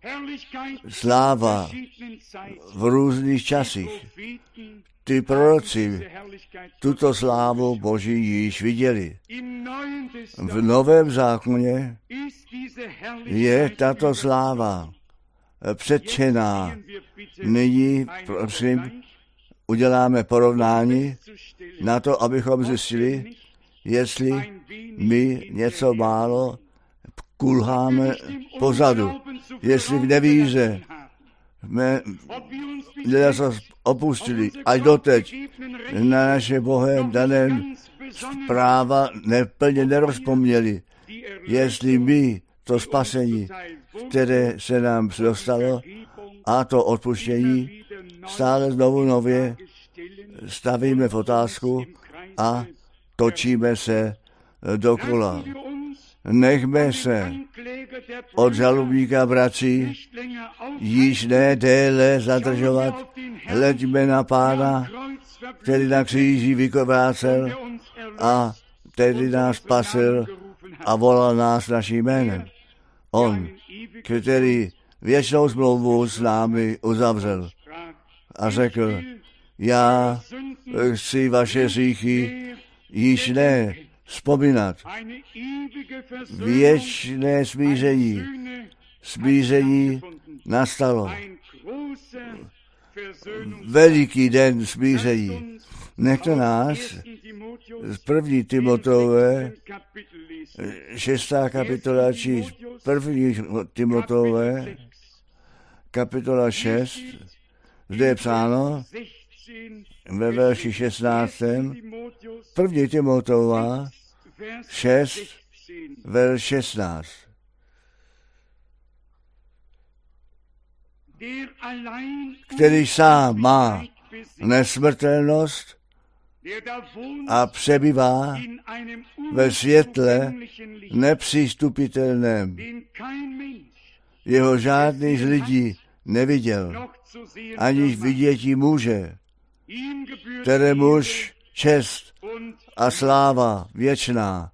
sláva v různých časích. Ty proroci tuto slávu Boží již viděli. V Novém zákoně je tato sláva předčená. Nyní, prosím, uděláme porovnání na to, abychom zjistili, jestli my něco málo kulháme pozadu, jestli v nevíře jsme něco opustili, až doteď na naše Bohem dané práva neplně nerozpomněli, jestli my to spasení, které se nám dostalo, a to odpuštění stále znovu nově stavíme v otázku a točíme se dokola. Nechme se od žalobníka bratří již ne déle zadržovat, hleďme na Pána, který na kříži vykovrácel a který nás spasil a volal nás naším jménem. On, který věčnou smlouvu s námi uzavřel a řekl, já chci vaše hříchy již ne vzpomínat. Věčné smíření nastalo. Veliký den smíření. Nechte nás z 1. Timoteové, 6. kapitola číst, 1. Timoteové, kapitola 6, zde je psáno ve verši 16. 1. Timoteova 6, verš 16. Který sám má nesmrtelnost a přebývá ve světle nepřístupitelném. Jeho žádný z lidí neviděl, aniž vidět může, kterémuž čest a sláva věčná.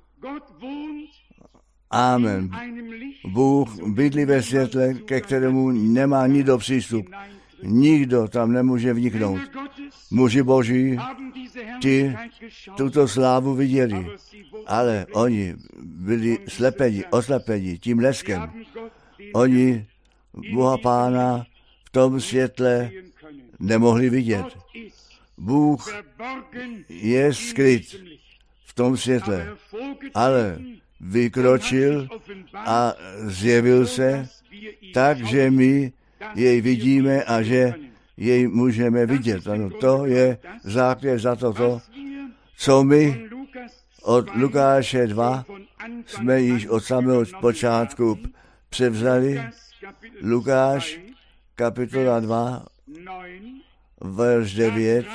Amen. Bůh bydlí ve světle, ke kterému nemá nikdo přístup. Nikdo tam nemůže vniknout. Muži Boží, ti tuto slávu viděli, ale oni byli oslepeni tím leskem. Oni Boha Pána v tom světle nemohli vidět. Bůh je skryt v tom světle, ale vykročil a zjevil se tak, že my jej vidíme a že jej můžeme vidět. Ano, to je základ za toto, co my od Lukáše 2 jsme již od samého počátku převzali. Tukáš, kapitola 2, verš 9,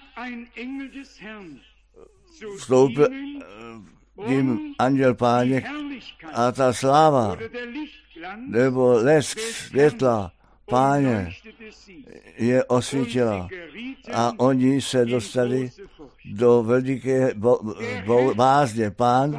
vstoupil tím anděl Páně a ta sláva, nebo lesk světla Páně je osvítila a oni se dostali do veliké bázně. Pán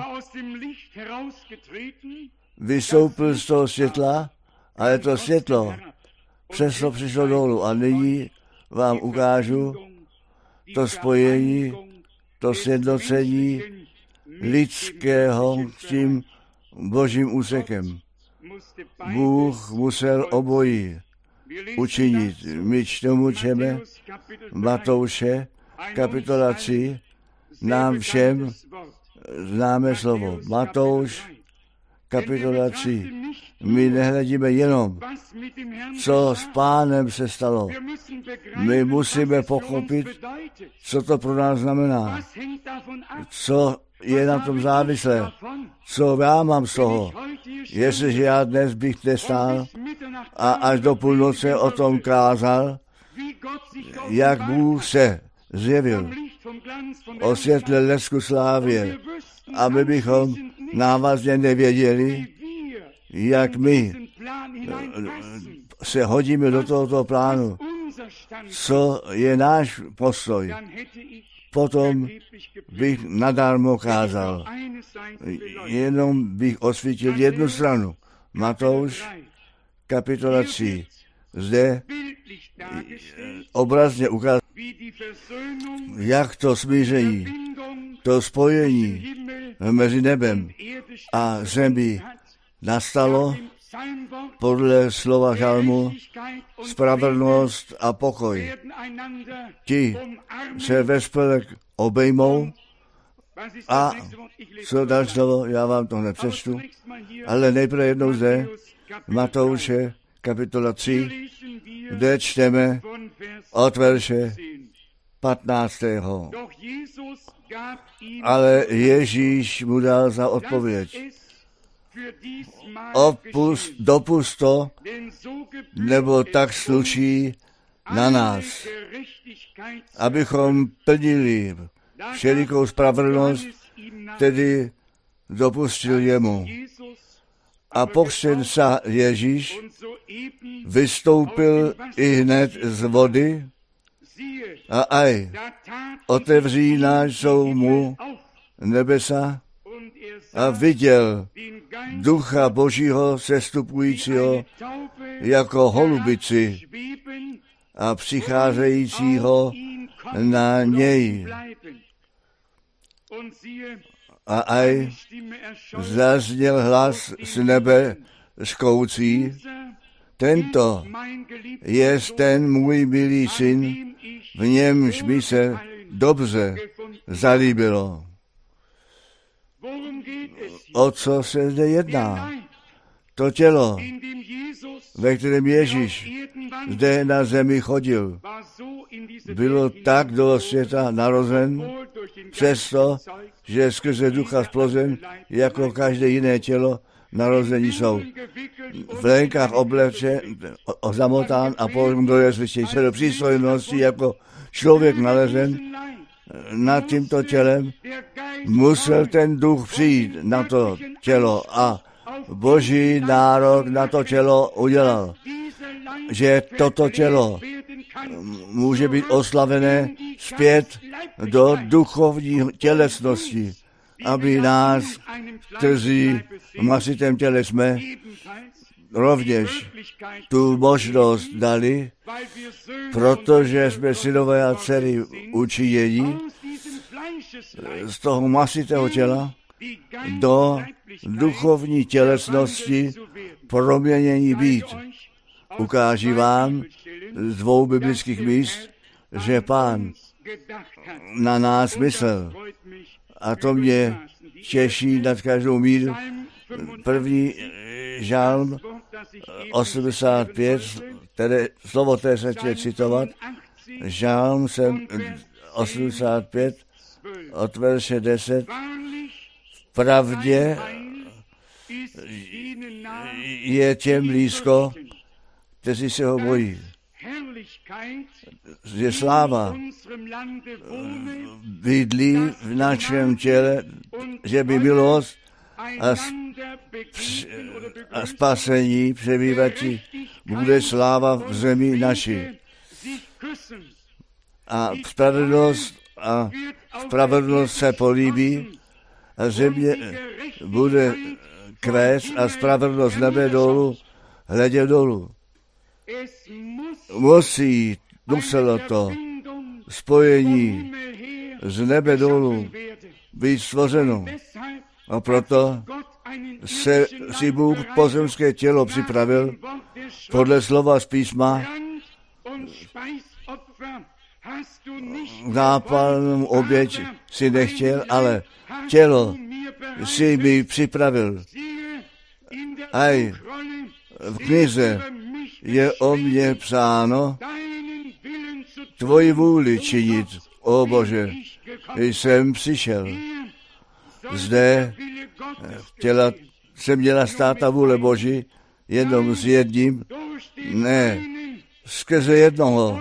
vystoupil z toho světla, ale to světlo přesto přišlo dolů a nyní vám ukážu to spojení, to sjednocení lidského s tím Božím úsekem. Bůh musel obojí učinit. My čteme Matouše, kapitola 3, nám všem známe slovo. Matouš, kapitola 3. My nehledíme jenom, co s Pánem se stalo. My musíme pochopit, co to pro nás znamená. Co je na tom závislé. Co já mám z toho. Jestliže já dnes bych nestál a až do půlnoce o tom kázal, jak Bůh se zjevil o světle lesku slávě, aby bychom návazně nevěděli, jak my se hodíme do tohoto plánu, co je náš postoj. Potom bych nadarmo kázal. Jenom bych osvítil jednu stranu. Matouš, kapitola 3. Zde obrazně ukázal, jak to smíření, to spojení mezi nebem a zemí nastalo podle slova žalmu spravedlnost a pokoj. Ti se ve spolek obejmou a co další slovo, já vám to nepřečtu, ale nejprve jednou zde Matouše kapitola 3, kde čteme od verše 15. Ale Ježíš mu dal za odpověď: dopust to, nebo tak sluší na nás, abychom plnili všelikou spravedlnost, tedy dopustil jemu. A pokřtěn se Ježíš vystoupil i hned z vody a aj otevřína jsou mu nebesa a viděl Ducha Božího sestupujícího jako holubici a přicházejícího na něj. A aj zazněl hlas z nebe škoucí: tento je ten můj milý syn, v němž mi se dobře zalíbilo. O co se zde jedná? To tělo, ve kterém Ježíš zde na zemi chodil, bylo tak do světa narozen, přesto, že skrze Ducha splozen, jako každé jiné tělo, narození jsou. V lénkách obleče, zamotán a potom do jezviště se do přístojnosti jako člověk nalezen nad tímto tělem, musel ten duch přijít na to tělo a Boží nárok na to tělo udělal, že toto tělo může být oslavené zpět do duchovní tělesnosti, aby nás, kteří v masitém těle jsme, rovněž tu možnost dali, protože jsme synové a dcery učinění z toho masitého těla do duchovní tělesnosti proměnění být. Ukáží vám z 2 biblických míst, že Pán na nás myslel. A to mě těší nad každou míru. První žalm 85, které slovo té se chce citovat, žalm 85 od verše 10. V pravdě je těm blízko, kteří se ho bojí. Je sláva bydlí v našem těle, že by milost a spasení přebývací bude sláva v zemi naší. A spravedlnost se políbí a země bude kvést a spravedlnost nebe dolů, hledě dolů. Muselo to spojení z nebe dolů být stvořeno. A proto si Bůh pozemské tělo připravil podle slova z písma. Zápalnou oběť si nechtěl, ale tělo si mi připravil. Aj v knize je o mně psáno, tvoji vůli činit, o Bože, jsem přišel. Zde se měla stát ta vůle Boží, jenom s jedním, Ne, skrze jednoho,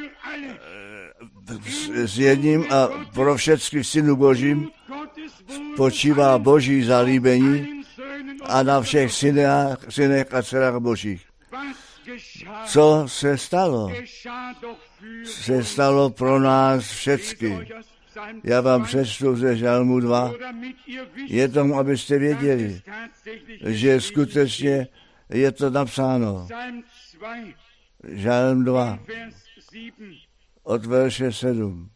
s jedním a pro všechny v Synu Božím spočívá Boží zalíbení a na všech synech a dcerách Božích. Co se stalo? Se stalo pro nás všechny. Já vám přečtu ze Žalmu 2. Je tomu, abyste věděli, že skutečně je to napsáno. Žalm 2 od verše 7.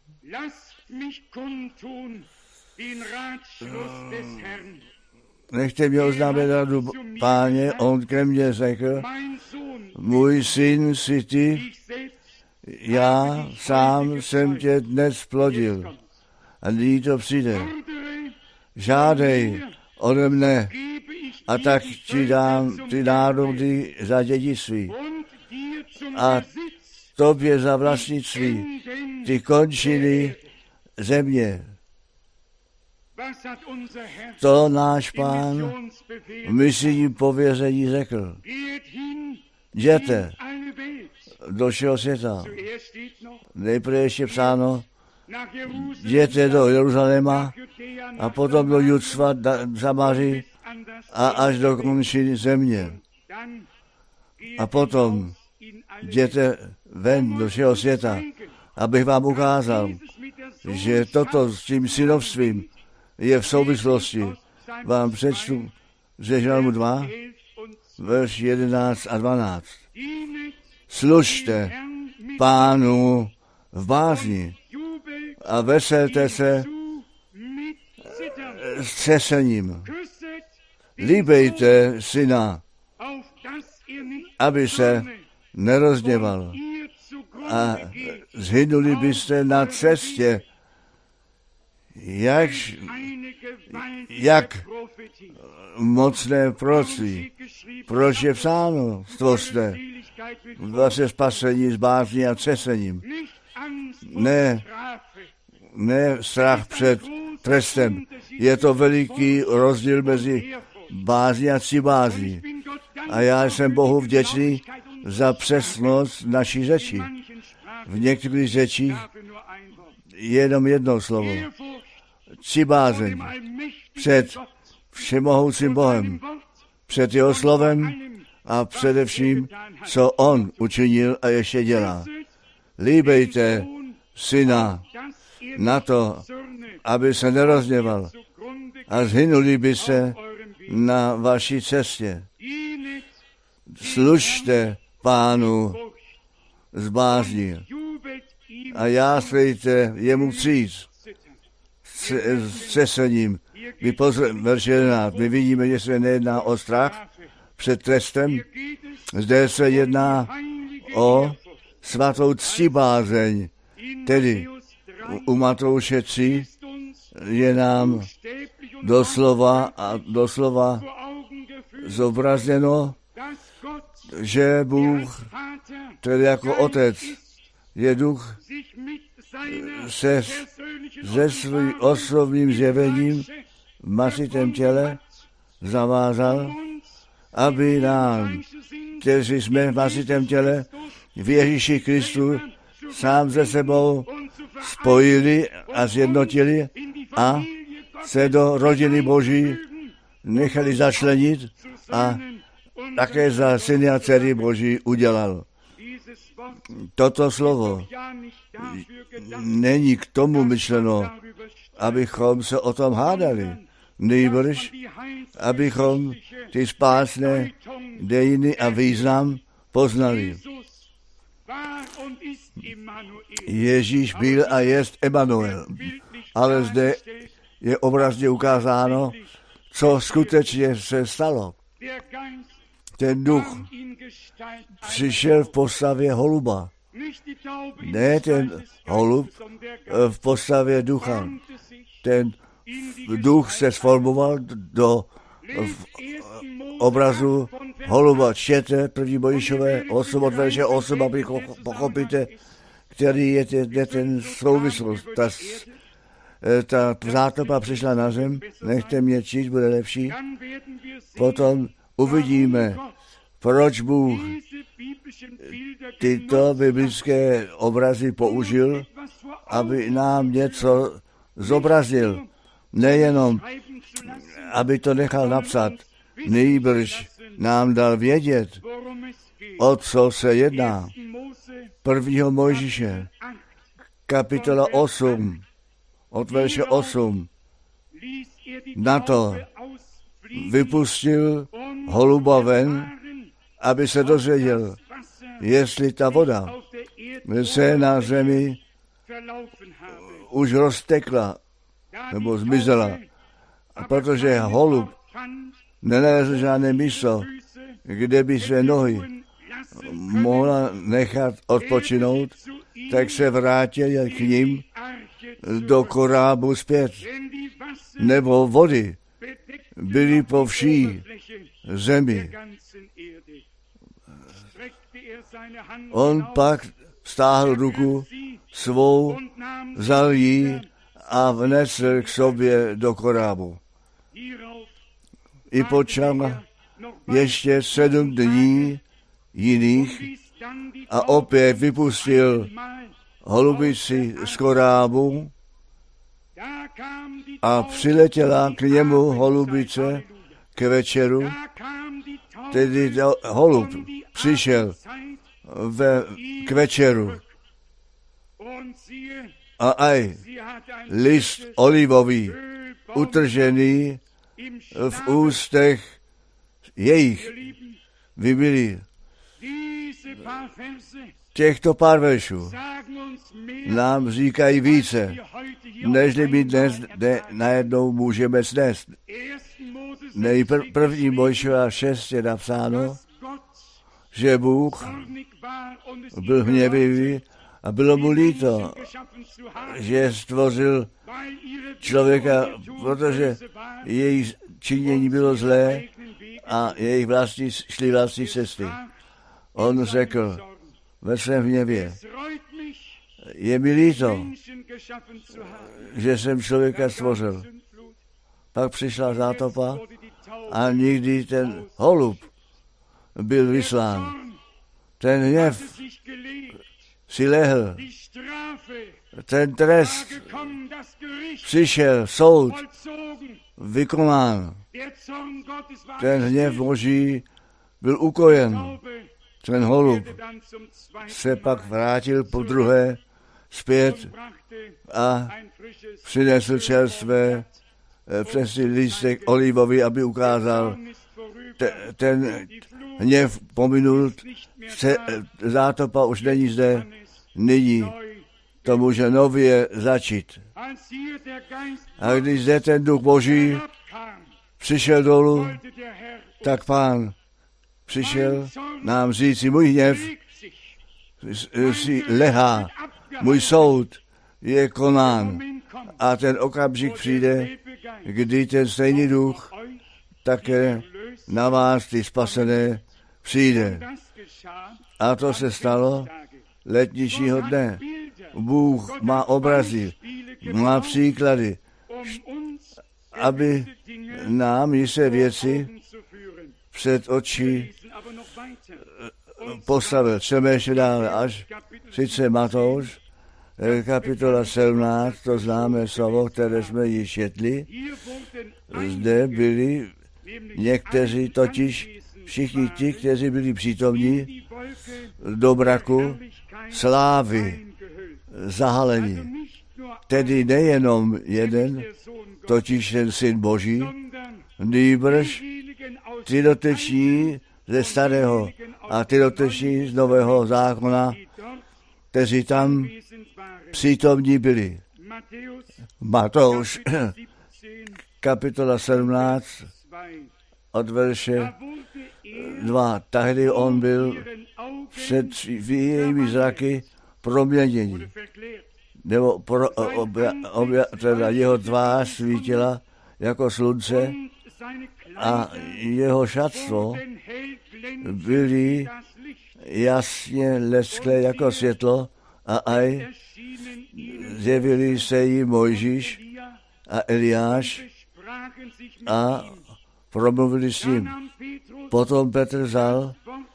Nechte mě oznámit radu Páně, on ke mně řekl, můj syn jsi ty, já sám jsem tě dnes plodil a nyní to přijde. Žádej ode mne a tak ti dám ty národy za dědictví a tobě za vlastnictví ty končiny země. To náš Pán v misijním pověření řekl. Jděte do všeho světa. Nejprve ještě psáno, jděte do Jeruzaléma a potom do Judstva, Samaří a až do končin země. A potom jděte ven do všeho světa, abych vám ukázal, že toto s tím synovstvím je v souvislosti. Vám přečtu ze Žalmu 2, verš 11 a 12. Služte Pánu v bázni a veselte se s třesením. Líbejte syna, aby se nerozděval a zhynuli byste na cestě, jak mocné proroctví. Proč je psáno, stvořte vaše spasení s bázní a třesením. Ne strach před trestem. Je to veliký rozdíl mezi bázní a cibázní. A já jsem Bohu vděčný za přesnost naší řeči. V některých řečích jenom jedno slovo. Cibázeň před všemohoucím Bohem, před jeho slovem a především, co on učinil a ještě dělá. Líbejte syna na to, aby se nerozděval a zhynuli by se na vaší cestě. Služte Pánu z bázní a jástrejte jemu cíc s třesením. Verš 11. My vidíme, že se nejedná o strach před trestem. Zde se jedná o svatou ctibázeň. Tedy u Matouše 3 je nám doslova zobrazeno, že Bůh, tedy jako Otec, je duch se svým osobním zjevením v masitém těle zavázal, aby nám, kteří jsme v masitém těle, v Ježíši Kristu sám se sebou spojili a zjednotili a se do rodiny Boží nechali začlenit a také za syny a dcery Boží udělal. Toto slovo není k tomu myšleno, abychom se o tom hádali, nejbrž abychom ty spásné dějiny a význam poznali. Ježíš byl a jest Emanuel, ale zde je obrazně ukázáno, co skutečně se stalo. Ten duch přišel v postavě holuba. Ne ten holub v postavě ducha. Ten duch se sformoval do obrazu holuba. Čtěte 1. Mojžíšové 8 od verše 8, aby pochopíte, který je ten souvislost. Ta zátopa přišla na zem, nechte mě číst, bude lepší. Potom uvidíme, proč Bůh tyto biblické obrazy použil, aby nám něco zobrazil. Nejenom, aby to nechal napsat, nýbrž nám dal vědět, o co se jedná. 1. Mojžíše, kapitola 8, od verše 8. Na to vypustil holuba ven, aby se dozvěděl, jestli ta voda se na zemi už roztekla nebo zmizela. A protože holub nenalezl žádné místo, kde by své nohy mohla nechat odpočinout, tak se vrátil k ním do korábu zpět. Nebo vody byly po vší zemi. On pak stáhl ruku svou, vzal ji a vnesl k sobě do korábu. I počal ještě 7 dní jiných a opět vypustil holubici z korábu a přiletěla k němu holubice k večeru, tedy holub přišel k večeru a aj list olivový utržený v ústech jejich vybyli. Těchto pár veršů nám říkají více, nežli my dnes najednou můžeme snést. První Mojžíšova 6 je napsáno, že Bůh byl hněvivý a bylo mu líto, že stvořil člověka, protože jejich činění bylo zlé a jejich šli vlastní cesty. On řekl ve svém hněvě, je mi líto, že jsem člověka stvořil. Pak přišla zátopa a nikdy ten holub byl vyslán. Ten hněv si lehl. Ten trest přišel, soud vykonán. Ten hněv Boží byl ukojen. Ten holub se pak vrátil po druhé zpět a přinesl čerstvé přesný lístek olivový, aby ukázal, ten hněv pominul, zátopa už není zde, nyní to může nově začít. A když zde ten duch Boží přišel dolů, tak Pán přišel nám říci, můj hněv si lehá, můj soud je konán. A ten okamžik přijde, kdy ten stejný duch také na vás, ty spasené, přijde. A to se stalo letničního dne. Bůh má obrazy, má příklady, aby nám jisté věci před oči postavil. Chceme ještě dále, až sice Matouš, kapitola 17, to známé slovo, které jsme již četli. Zde byli někteří, totiž všichni ti, kteří byli přítomní do mraku slávy zahalení. Tedy nejenom jeden, totiž ten Syn Boží, nýbrž ty doteční ze starého a ty doteční z nového zákona, kteří tam přítomní byli. Matouš, kapitola 17, od verše 2. Tehdy on byl před jejími zraky proměnění. Nebo teda jeho tvář svítila jako slunce a jeho šatstvo byly jasně lesklé jako světlo a aj zjevili se jí Mojžíš a Eliáš a promluvili s ním. Potom Petr vzal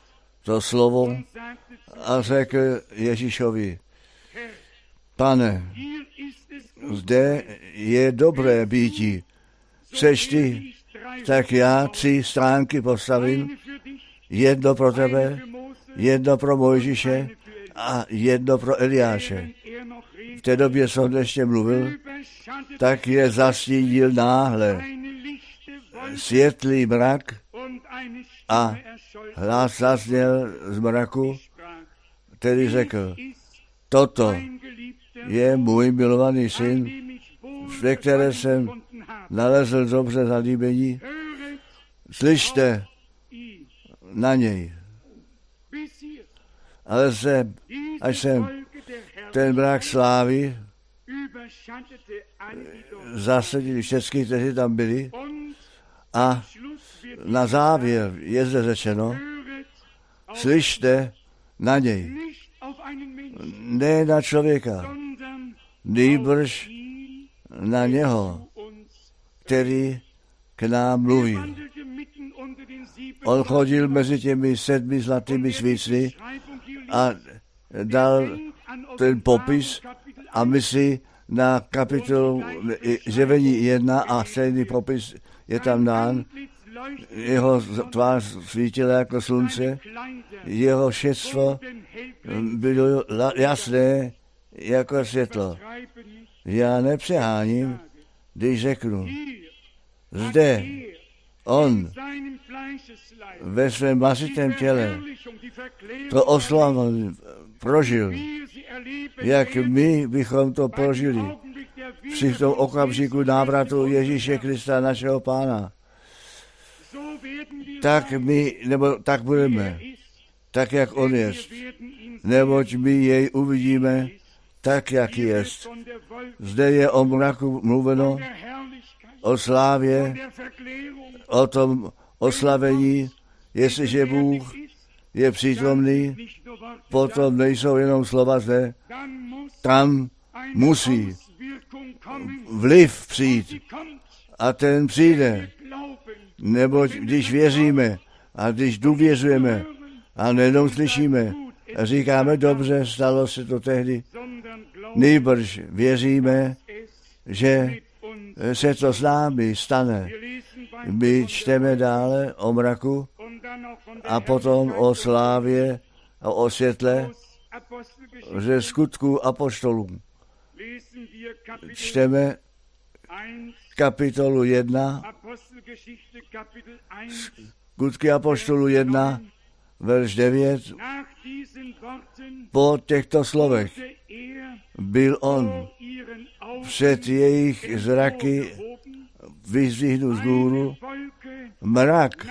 to slovo a řekl Ježíšovi, Pane, zde je dobré býti. Chceš ty, tak já 3 stránky postavím, 1 pro tebe, 1 pro Mojžíše a 1 pro Eliáše. V té době jsem ještě mluvil, tak je zastínil náhle světlý mrak a hlas zazněl z mraku, který řekl, toto je můj milovaný syn, ve které jsem nalezl dobře zalíbení. Slyšte na něj. Ale až jsem ten mrak slávy zasadili všechny, kteří tam byli, a na závěr je zde řečeno, slyšte na něj. Ne na člověka, nýbrž na něho, který k nám mluví. On chodil mezi těmi 7 zlatými svícny a dal ten popis a myslí na kapitolu Zjevení 1 a stejný popis je tam dán. Jeho tvář svítila jako slunce, jeho šetstvo bylo jasné jako světlo. Já nepřeháním, když řeknu, zde on ve svém masitém těle to oslavu prožil, jak my bychom to prožili při tom okamžiku návratu Ježíše Krista, našeho Pána. Tak my, nebo tak budeme, tak jak on je, neboť my jej uvidíme tak, jak je. Zde je o mraku mluveno, o slávě, o tom oslavení, jestliže Bůh je přítomný, potom nejsou jenom slova zde, tam musí vliv přijít a ten přijde, neboť když věříme a když důvěřujeme a nejenom slyšíme a říkáme, dobře, stalo se to tehdy, nejbrž věříme, že se to s námi stane. My čteme dále o mraku a potom o slávě a o světle ze Skutků apoštolů. Čteme kapitolu 1, Skutky apoštolů 1, verš 9. Po těchto slovech byl on před jejich zraky vyzdvihnut z hůru, mrak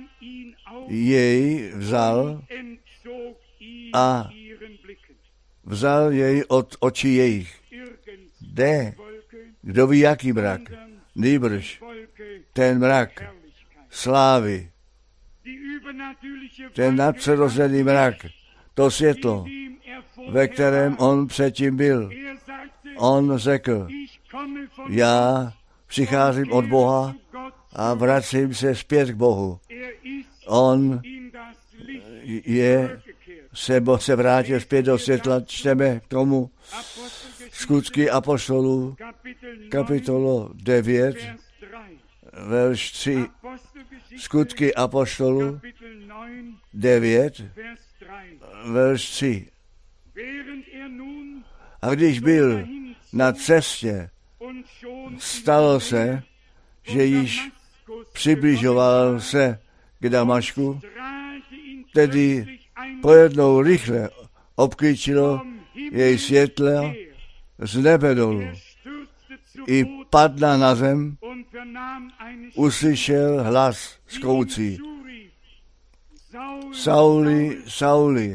jej vzal a vzal jej od očí jejich. Jde, kdo ví, jaký mrak, nýbrž ten mrak slávy, ten nadpřirozený mrak, to světlo, ve kterém on předtím byl. On řekl, já přicházím od Boha a vracím se zpět k Bohu. On se vrátil zpět do světla, čteme k tomu Skutky apoštolů, kapitolu 9, verš 3. Skutky apoštolů 9, verš 3. A když byl na cestě, stalo se, že již přibližoval se k Damašku, tedy pojednou rychle obklíčilo jej světlo z nebe dolů. I padla na zem, uslyšel hlas zkoucí. Sauli, Sauli,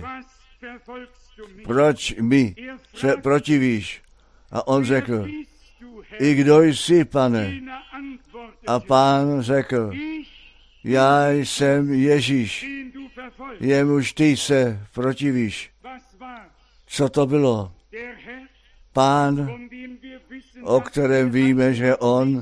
proč mi se protivíš? A on řekl, i kdo jsi, Pane? A Pán řekl, já jsem Ježíš, jemuž ty se protivíš. Co to bylo? Pán, o kterém víme, že on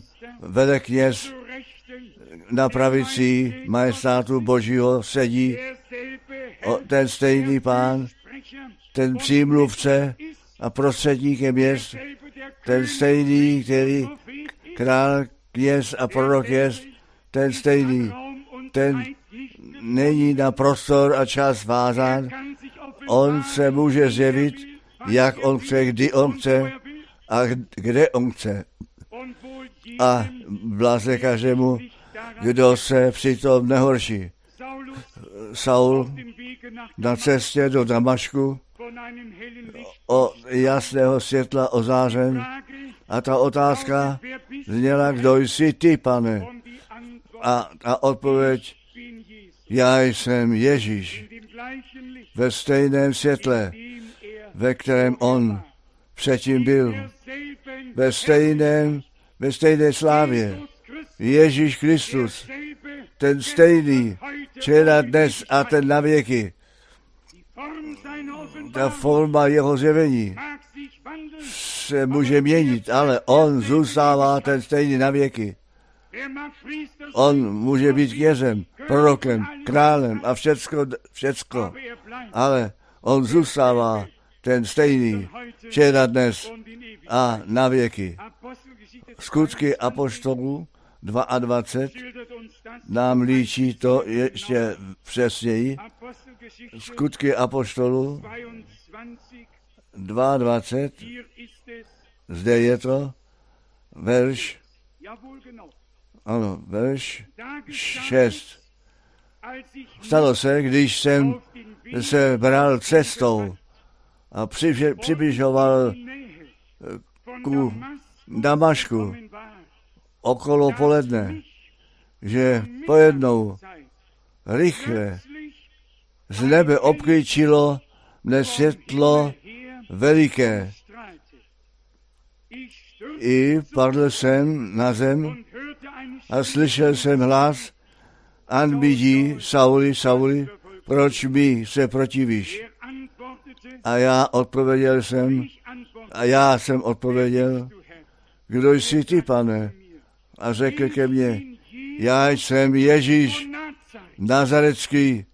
velekněz na pravici majestátu Božího sedí, ten stejný Pán, ten přímluvce a prostředníkem jest, ten stejný, který král, kněz a prorok jest, ten stejný, ten není na prostor a čas vázán, on se může zjevit, jak on chce, kdy on chce a kde on chce. A blaze každému, kdo se přitom nehorší. Saul na cestě do Damašku o jasného světla ozářen a ta otázka zněla, kdo jsi ty, Pane? A odpověď, já jsem Ježíš, ve stejném světle, ve kterém on předtím byl, ve stejné slávě. Ježíš Kristus, ten stejný, včera, dnes a ten na věky. Ta forma jeho zjevení se může měnit, ale on zůstává ten stejný na věky. On může být knězem, prorokem, králem a všecko, ale on zůstává ten stejný, včera, dnes a na věky. Skutky apoštolů 22 nám líčí to ještě přesněji. Skutky apoštolů 22, zde je to, verš 6. Stalo se, když jsem se bral cestou a přibližoval ku Damašku okolo poledne, že pojednou rychle z nebe obklíčilo mne světlo veliké. I padl jsem na zem a slyšel jsem hlas, Anbidí, Sauli, Sauli, proč mi se protivíš? A já jsem odpověděl, kdo jsi ty, Pane? A řekl ke mně, já jsem Ježíš Nazarecký.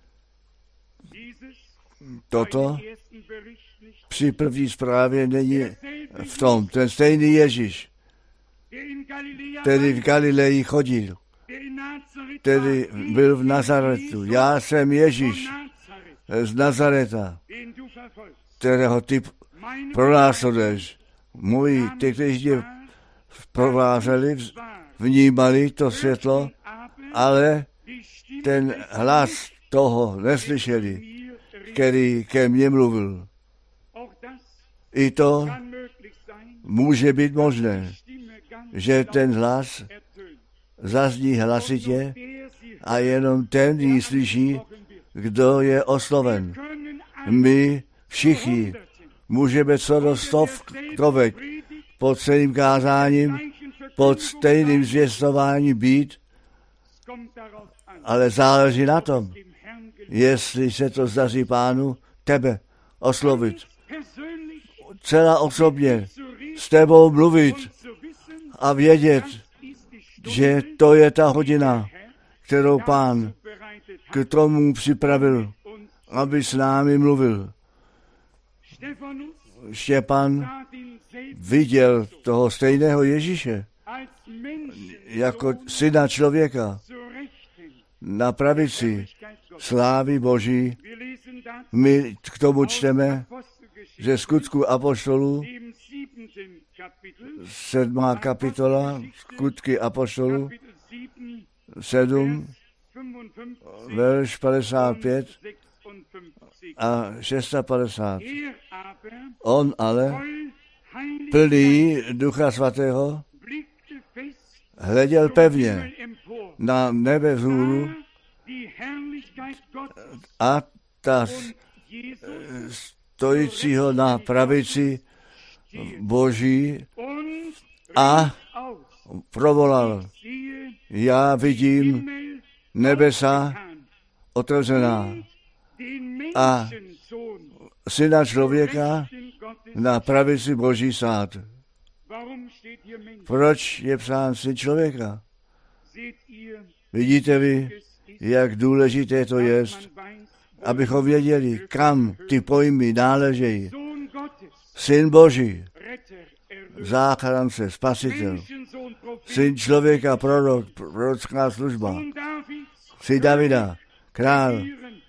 Toto při první zprávě není v tom. Ten stejný Ježíš, který v Galileji chodil, který byl v Nazaretu. Já jsem Ježíš z Nazareta, kterého ty pronásleduješ. Ty, kteří tě provázeli, vnímali to světlo, ale ten hlas toho neslyšeli, který ke mně mluvil. I to může být možné, že ten hlas zazní hlasitě a jenom ten ji slyší, kdo je osloven. My všichni můžeme co do stovek pod stejným kázáním, pod stejným zvěstováním být, ale záleží na tom, jestli se to zdaří Pánu tebe oslovit. Celá osobně s tebou mluvit a vědět, že to je ta hodina, kterou Pán k tomu připravil, aby s námi mluvil. Štěpán viděl toho stejného Ježíše jako syna člověka na pravici slávy Boží. My k tomu čteme ze Skutku apoštolů, 7. kapitola, Skutky apoštolů, 7, verš 55 a 650. On ale, plný Ducha Svatého, hleděl pevně na nebe vzhůru a ta stojícího na pravici Boží a provolal, já vidím nebesa otevřená a syna člověka na pravici Boží sát. Proč je psán syn člověka? Vidíte vy, jak důležité to je, abychom věděli, kam ty pojmy náležejí. Syn Boží, záchránce, spasitel, syn člověka, prorok, prorocká služba, syn Davida, král,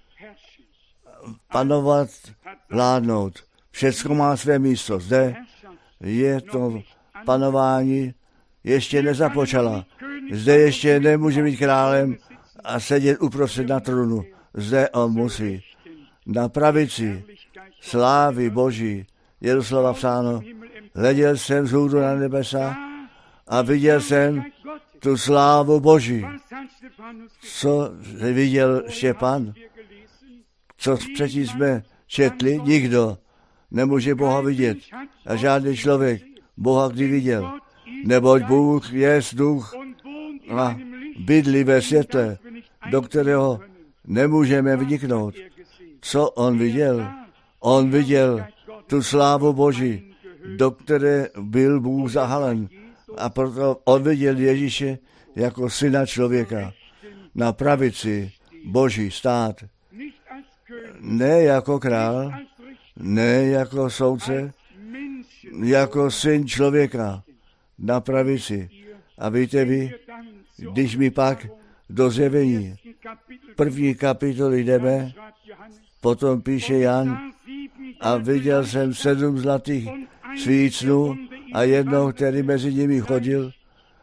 panovat, vládnout. Všecko má své místo. Zde je to panování ještě nezapočala. Zde ještě nemůže být králem a sedět uprostřed na trůnu. Zde on musí na pravici slávy Boží. Je doslova psáno, hleděl jsem vzhůru na nebesa a viděl jsem tu slávu Boží. Co viděl Štěpán? Co předtím jsme četli? Nikdo nemůže Boha vidět. A žádný člověk Boha kdy viděl. Neboť Bůh je duch a bydlí ve světle, do kterého nemůžeme vniknout. Co on viděl? On viděl tu slávu Boží, do které byl Bůh zahalen. A proto on viděl Ježíše jako syna člověka na pravici Boží stát. Ne jako král, ne jako soudce, jako syn člověka na pravici. A víte vy, když mi pak do Zjevení první kapitoly jdeme, potom píše Jan, a viděl jsem 7 zlatých svícnů a jednoho, který mezi nimi chodil,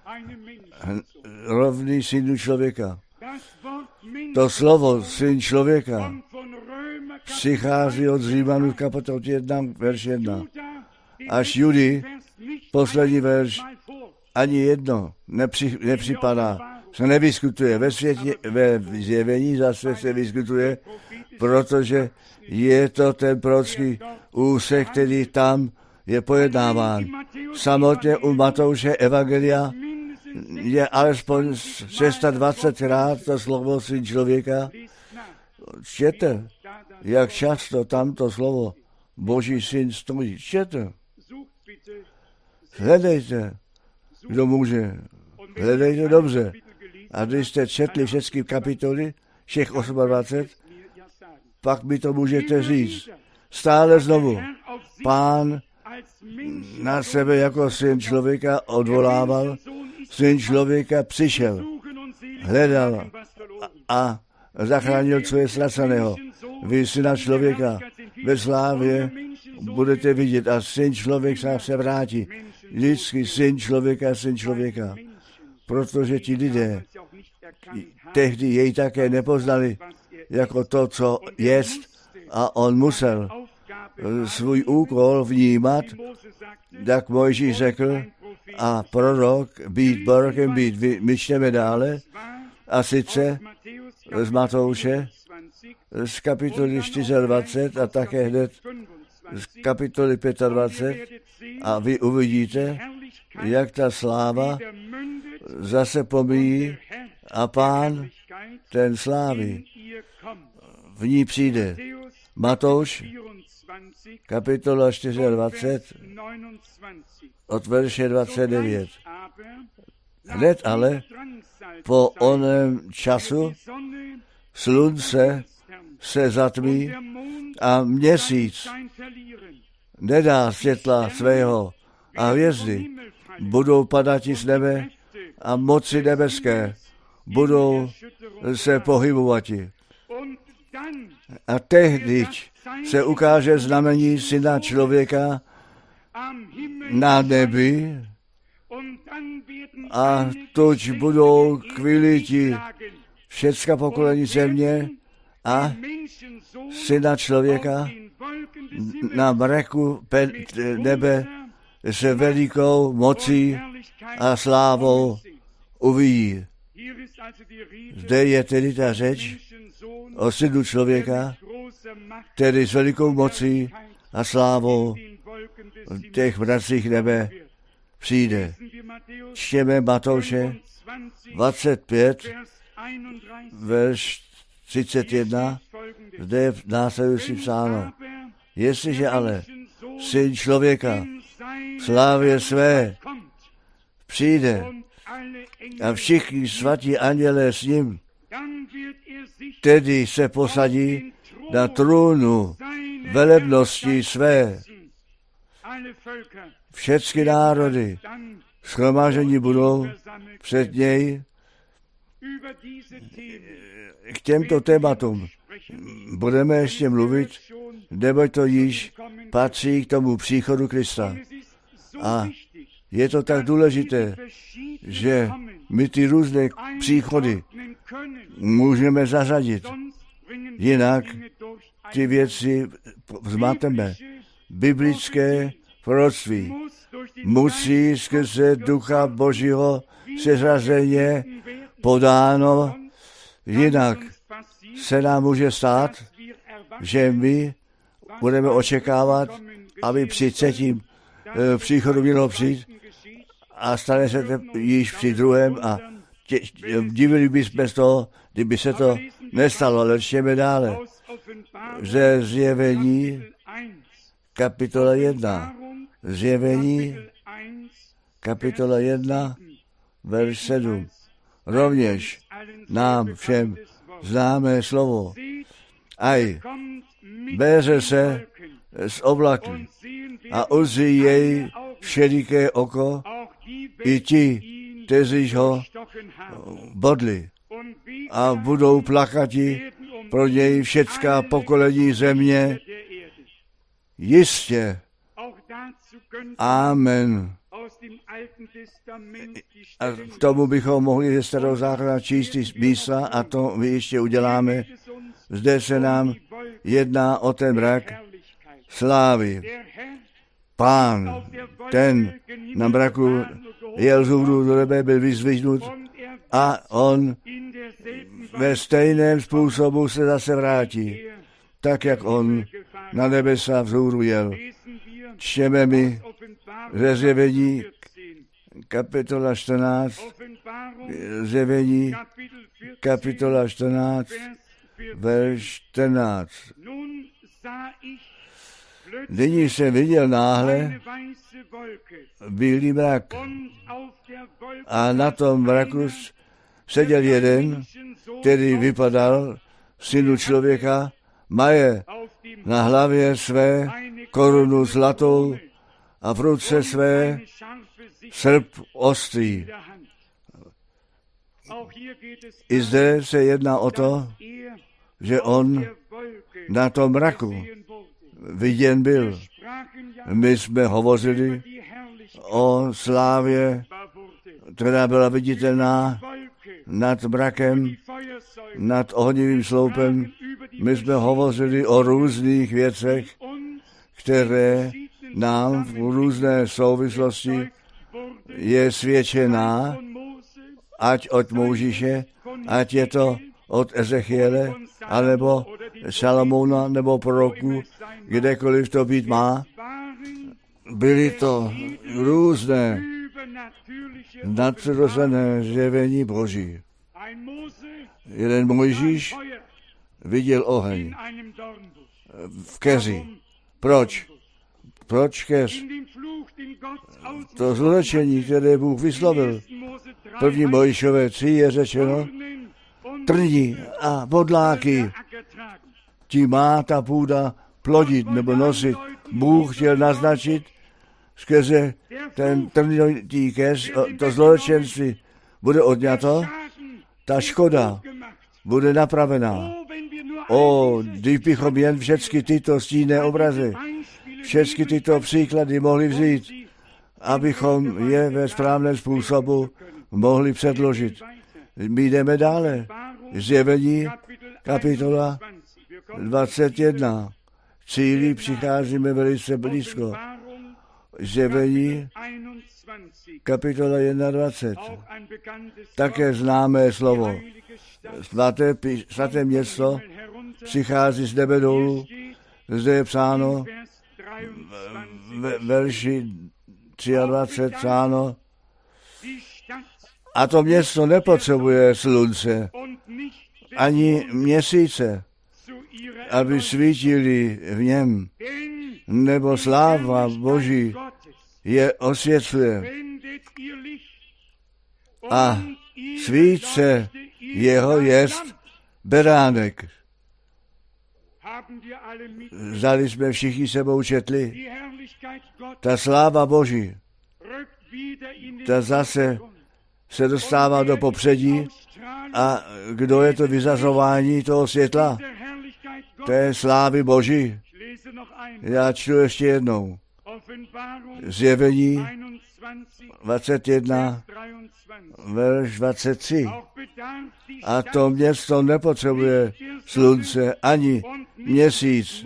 rovný synu člověka. To slovo syn člověka přichází od Římanů kapitol 1, verš 1. Až Judy, poslední verš, ani jedno nepřipadá, se nevyskutuje. Ve světě, ve Zjevení zase se vyskutuje, protože je to ten prorocký úsek, který tam je pojednáván. Samotně u Matouše evangelia je alespoň 26krát to slovo syn člověka. Čtěte, jak často tamto slovo Boží syn stojí. Čtěte. Hledejte, kdo může. Hledejte dobře. A když jste četli všechny kapitoly, všech 28, pak mi to můžete říct. Stále znovu. Pán na sebe jako syn člověka odvolával. Syn člověka přišel, hledal a zachránil, co je ztraceného. Vy syna člověka ve slávě budete vidět a syn člověk se vrátí. Lidský syn člověka. Protože ti lidé tehdy jej také nepoznali jako to, co jest, a on musel svůj úkol vnímat, jak Mojžíš řekl, a prorok být prorokem být. My čteme dále, a sice z Matouše, z kapitoly 24 a také hned z kapitoly 25, a vy uvidíte, jak ta sláva zase pomíjí a Pán ten slávy v ní přijde. Matouš, kapitola 24, od verše 29. Hned ale po onem času slunce se zatmí a měsíc nedá světla svého a hvězdy budou padati z nebe a moci nebeské budou se pohybovati. A tehdy se ukáže znamení syna člověka na nebi a tuď budou kviliti všecka pokolení země a syna člověka na mraku nebe se velikou mocí a slávou uvidí. Zde je tedy ta řeč o synu člověka, který s velikou mocí a slávou těch mracích nebe přijde. Čtěme Matouše 25, verš 31, zde je následující psáno. Jestliže ale syn člověka v slávě své přijde a všichni svatí andělé s ním, tedy se posadí na trůnu velebnosti své. Všechny národy shromáždění budou před něj. K těmto tématům budeme ještě mluvit, neboť to již patří k tomu příchodu Krista. A je to tak důležité, že my ty různé příchody můžeme zařadit. Jinak ty věci zmateme. Biblické proroctví musí skrze Ducha Božího seřazeně podáno, jinak se nám může stát, že my budeme očekávat, aby při třetím příchodu mělo přijít a stane se to již při druhém a divili bychom z toho, kdyby se to nestalo, ale čtěme dále. Ze Zjevení kapitola 1. Zjevení kapitola 1, verš 7. Rovněž nám všem známé slovo. Aj bere se z oblaky a uzří jej všeliké oko, i ti, kteří ho bodli, a budou plakati pro něj všecká pokolení země. Jistě. Amen. A k tomu bychom mohli ze Starého zákona číst místa a to my ještě uděláme. Zde se nám jedná o ten mrak slávy. Pán, ten na mraku jel z hůru do nebe, byl vyzvihnut a on ve stejném způsobu se zase vrátí, tak jak on na nebesa vzhůru jel. Čteme mi ze Zjevení kapitola 14, Zjevení kapitola 14, verš 14. Nyní jsem viděl náhle bílý mrak a na tom mraku seděl jeden, který vypadal synu člověka, maje na hlavě své korunu zlatou a v ruce své srp ostrý. I zde se jedná o to, že on na tom mraku viděn byl. My jsme hovořili o slávě, která byla viditelná nad mrakem, nad ohnivým sloupem. My jsme hovořili o různých věcech, které nám v různé souvislosti je svědčená, ať od Mojžíše, ať je to od Ezechiele, anebo Šalamouna, nebo proroků, kdekoliv to být má. Byly to různé nadpřirozené zjevení Boží. Jeden Mojžíš viděl oheň v keři. Proč? Proč keř? To zlorečení, které Bůh vyslovil. První Mojžíšové 3 je řečeno, trní a bodláky. Ti má ta půda plodit nebo nosit. Bůh chtěl naznačit skrze ten trnitý keř, to zlorečenství bude odňato, ta škoda bude napravená. Kdybychom jen všechny tyto stínné obrazy, všechny tyto příklady mohli vzít, abychom je ve správném způsobu mohli předložit. My jdeme dále. Zjevení kapitola 21. Cíli přicházíme velice blízko. Zjevení kapitola 21. Také známé slovo. Svaté město přichází z nebe dolů. Zde je psáno ve verši 23 psáno, a to město nepotřebuje slunce ani měsíce, aby svítili v něm, nebo sláva Boží je osvětluje. A svíce jeho jest beránek. Zdali jsme všichni sebou četli. Ta sláva Boží, ta zase se dostává do popředí. A kdo je to vyzařování toho světla? Té slávy Boží. Já čtu ještě jednou. Zjevení 21, verš 23. A to město nepotřebuje slunce ani měsíc,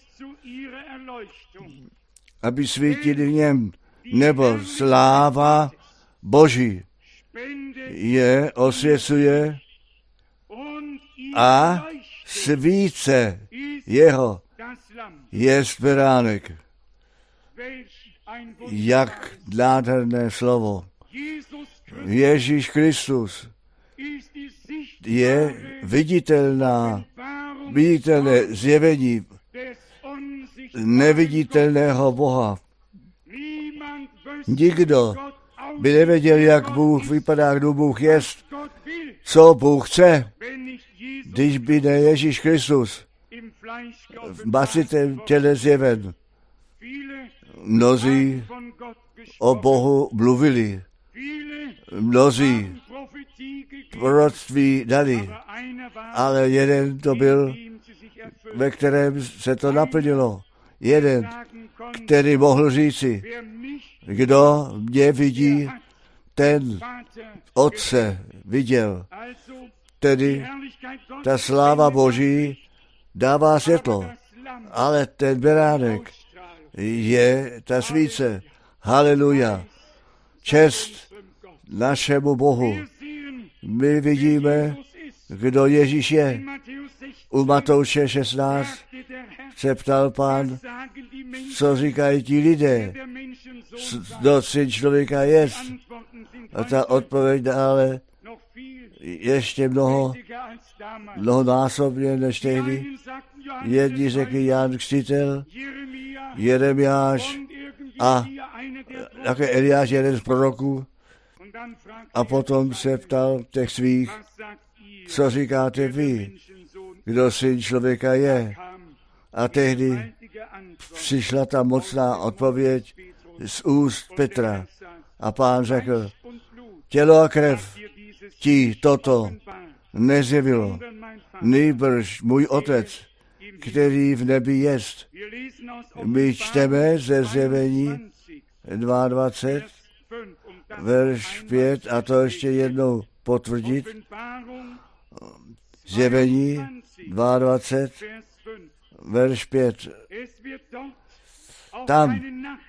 aby svítili v něm, nebo sláva Boží je osvěcuje a svíce jeho je beránek. Jak nádherné slovo. Ježíš Kristus je viditelné zjevení neviditelného Boha. Nikdo by nevěděl, jak Bůh vypadá, kdo Bůh je, co Bůh chce, když by ne Ježíš Kristus v masitém těle zjeven. Mnozí o Bohu mluvili, mnozí proroctví dali, ale jeden to byl, ve kterém se to naplnilo. Jeden, který mohl říci, kdo mě vidí, ten Otce viděl. Tedy ta sláva Boží dává světlo, ale ten beránek je ta svíce. Haleluja. Čest našemu Bohu. My vidíme, kdo Ježíš je. U Matouše 16 se ptal Pán, co říkají ti lidé, kdo Syn člověka je. A ta odpověď dále ještě mnohonásobně než tehdy. Jedni řekli Jan Křtitel, Jeremiáš a také Eliáš, jeden z proroků. A potom se ptal těch svých, co říkáte vy, kdo Syn člověka je. A tehdy přišla ta mocná odpověď z úst Petra. A Pán řekl, tělo a krev ti toto nezjevilo, nýbrž můj Otec, který v nebi jest. My čteme ze Zjevení 22, verš 5, a to ještě jednou potvrdit. Zjevení 22, verš 5. Tam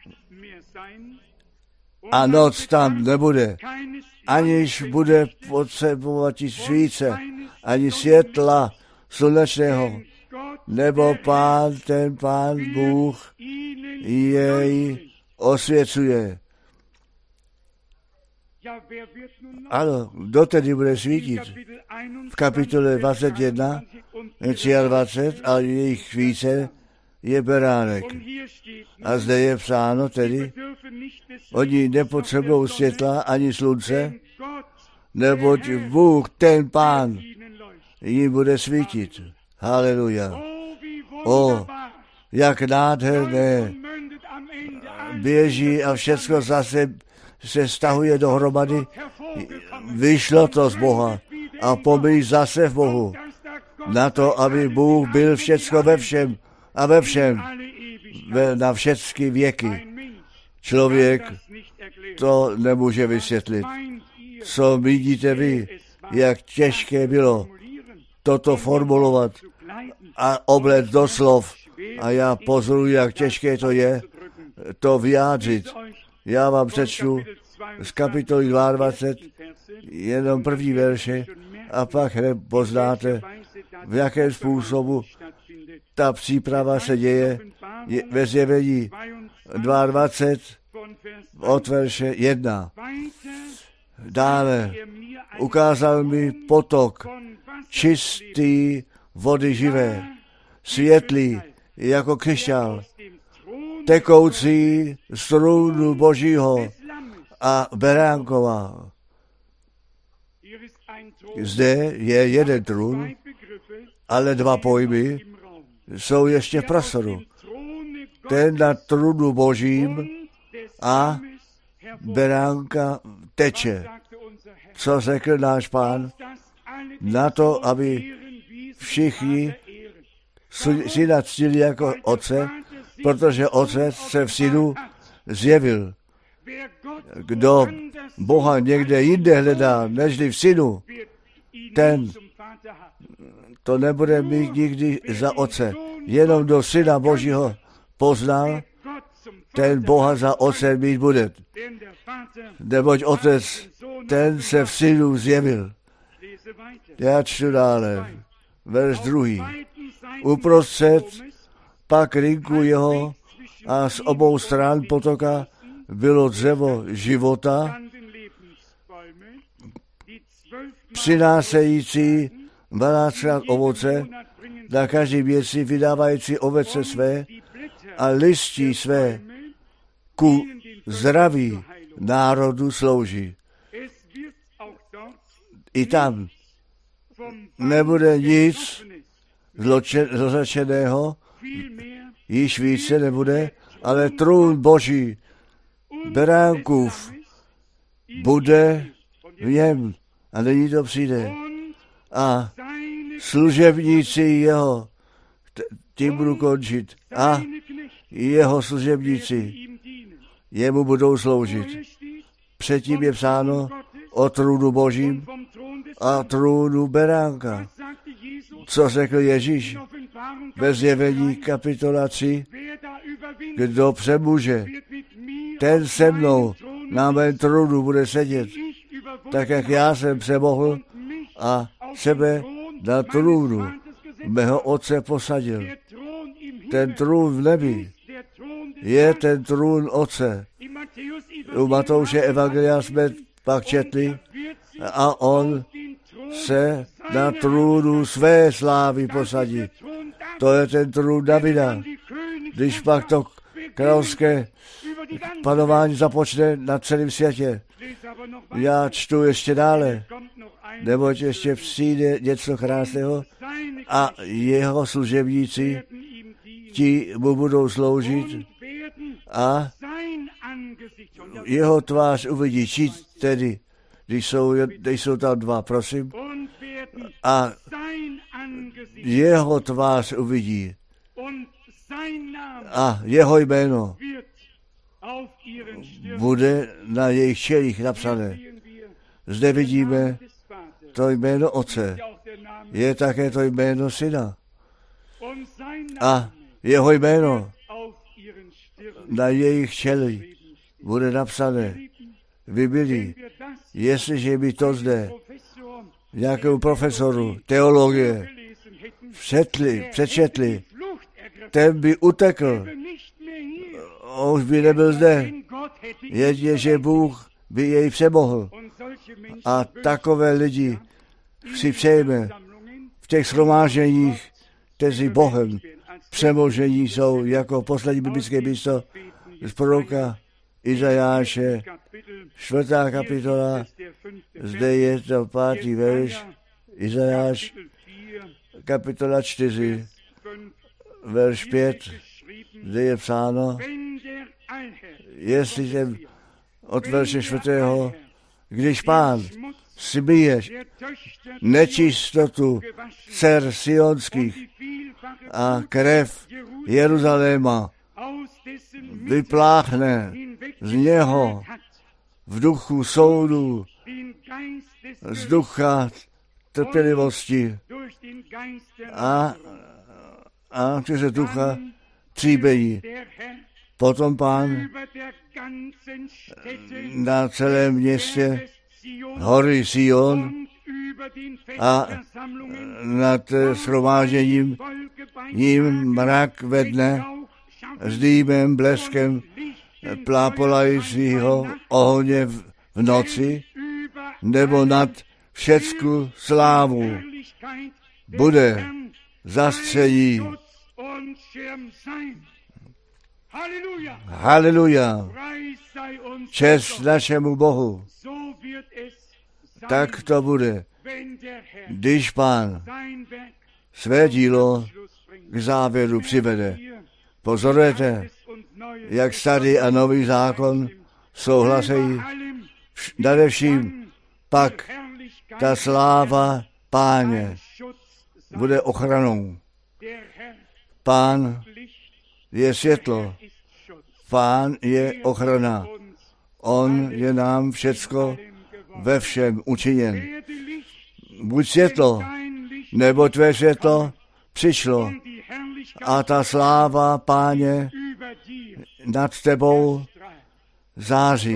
a noc tam nebude, aniž bude potřebovat svíce, ani světla slunečného, nebo ten Pán Bůh jej osvěcuje. Ano, kdo tedy bude svítit? V kapitole 21, 23 a jejich svíce je beránek. A zde je psáno tedy, oni nepotřebují světla ani slunce, neboť Bůh, ten Pán, jim bude svítit. Haleluja. O, jak nádherné běží a všecko zase se stahuje dohromady. Vyšlo to z Boha a pomíjí zase v Bohu. Na to, aby Bůh byl všecko ve všem a ve všem na všechny věky. Člověk to nemůže vysvětlit. Co vidíte vy, jak těžké bylo toto formulovat a oblet do slov. A já pozoruji, jak těžké to je to vyjádřit. Já vám přečtu z kapitoly 22 jenom první verše a pak hned poznáte, v jakém způsobu ta příprava se děje ve Zjevení 22 od verše 1. Dále ukázal mi potok čistý vody živé, světlý jako křišťál, tekoucí z trůnu Božího a beránkova. Zde je jeden trůn, ale dva pojmy jsou ještě v prostoru. Ten na trůnu Božím a beránka teče. Co řekl náš Pán? Na to, aby všichni syna ctili jako otce, protože otec se v synu zjevil. Kdo Boha někde jinde hledá, nežli v synu, ten to nebude mít nikdy za otce. Jenom do syna Božího poznal, ten Boha za otce mít bude. Neboť otec, ten se v synu zjevil. Já čtu dále. Verš 2. Uprostřed pak rynku jeho a z obou stran potoka bylo dřevo života, přinášející 12krát ovoce, na každý měsíc vydávající ovoce své a listí své ku zdraví národu slouží. I tam nebude nic zločeného, již více nebude, ale trůn Boží beránkův bude v něm a nyní to přijde. A služebníci jeho, tím budu končit, a jeho služebníci jemu budou sloužit. Předtím je psáno o trůnu Božím a trůnu beránka. Co řekl Ježíš ve Zjevení kapitola 3? Kdo přemůže, ten se mnou na mém trůnu bude sedět, tak jak já jsem přemohl a sebe na trůnu mého otce posadil. Ten trůn v nebi je ten trůn otce. U Matouše evangelia jsme pak četli a on se na trůnu své slávy posadí. To je ten trůn Davida. Když pak to královské panování započne na celém světě. Já čtu ještě dále, neboť ještě přijde něco krásného a jeho služebníci ti mu budou sloužit a jeho tvář uvidí. Či tedy, když jsou tam dva, prosím, a jeho tvář uvidí a jeho jméno bude na jejich čelích napsané. Zde vidíme to jméno Otce. Je také to jméno Syna. A jeho jméno na jejich čelích bude napsané. Vy byli, jestliže by to zde nějakému profesoru teologie přečetli, ten by utekl. Už by nebyl zde. Jedině, že Bůh by jej přemohl. A takové lidi si přejeme v těch shromážděních, kteří Bohem přemožení jsou jako poslední biblické místo z proroka Izajáše, 4. kapitola, zde je to 5. verš, Izajáš, kapitola 4, verš 5, zde je psáno, jestli jsem od verše 4. Když Pán smíješ nečistotu dcer sionských a krev Jeruzaléma vypláchne z něho v duchu soudu, z ducha trpělivosti a přes ducha příbějí. Potom Pán na celém městě hory Sion a nad shromážděním jim mrak ve dne s dýmem, bleskem plápolajícího ohně v noci, nebo nad všecku slávu bude zastření. Haleluja! Čest našemu Bohu. Tak to bude, když Pán své dílo k závěru přivede. Pozorujete, jak starý a nový zákon souhlasejí. Nadevším pak ta sláva Páně bude ochranou. Pán je světlo, Pán je ochrana. On je nám všecko ve všem učiněn. Buď světlo, nebo tvé světlo přišlo a ta sláva Páně nad tebou září.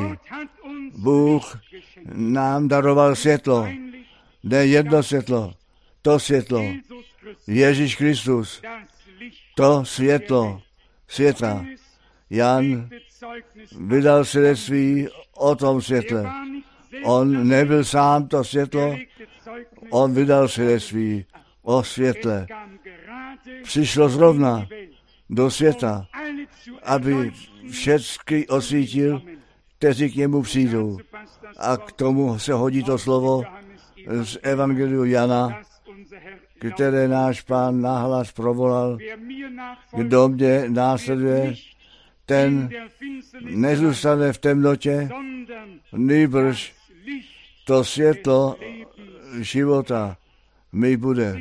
Bůh nám daroval světlo, ne jedno světlo, to světlo, Ježíš Kristus, to světlo světa. Jan vydal svědectví o tom světle. On nebyl sám to světlo, on vydal svědectví o světle. Přišlo zrovna do světa, aby všechny osvítil, kteří k němu přijdou. A k tomu se hodí to slovo z Evangeliu Jana, které náš Pán nahlas provolal. Kdo mě následuje, ten nezůstane v temnotě, nýbrž to světlo života mi bude.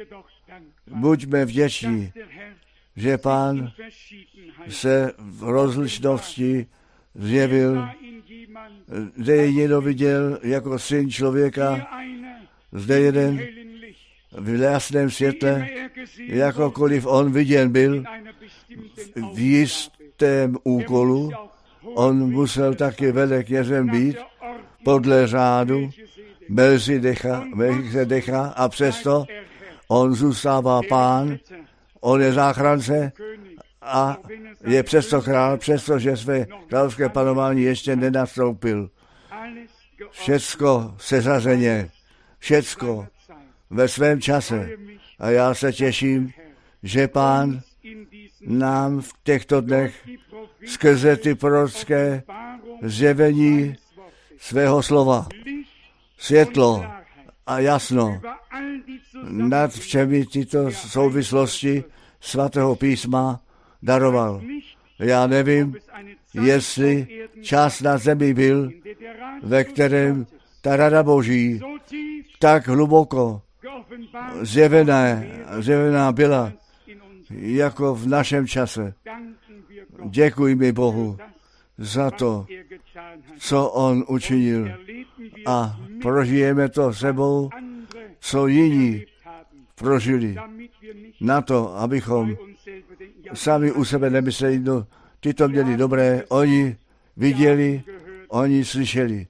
Buďme vděční, že Pán se v rozličnosti zjevil, zde je někdo viděl jako syn člověka, zde jeden v jasném světle, jakokoliv on viděn byl, v jistém úkolu, on musel taky veleknězem být, podle řádu Melchizedecha, a přesto on zůstává Pán, on je záchránce a je přesto král, přestože své královské panování ještě nenastoupil. Všecko seřazeně, všecko ve svém čase. A já se těším, že Pán nám v těchto dnech skrze ty prorocké zjevení svého slova, světlo a jasno nad všemi tyto souvislosti svatého písma daroval. Já nevím, jestli čas na zemi byl, ve kterém ta rada Boží tak hluboko zjevená byla, jako v našem čase. Děkujme Bohu za to, co on učinil, a prožijeme to sebou, co jiní prožili. Na to, abychom sami u sebe nemysleli, no, ty to měli dobré, oni viděli, oni slyšeli.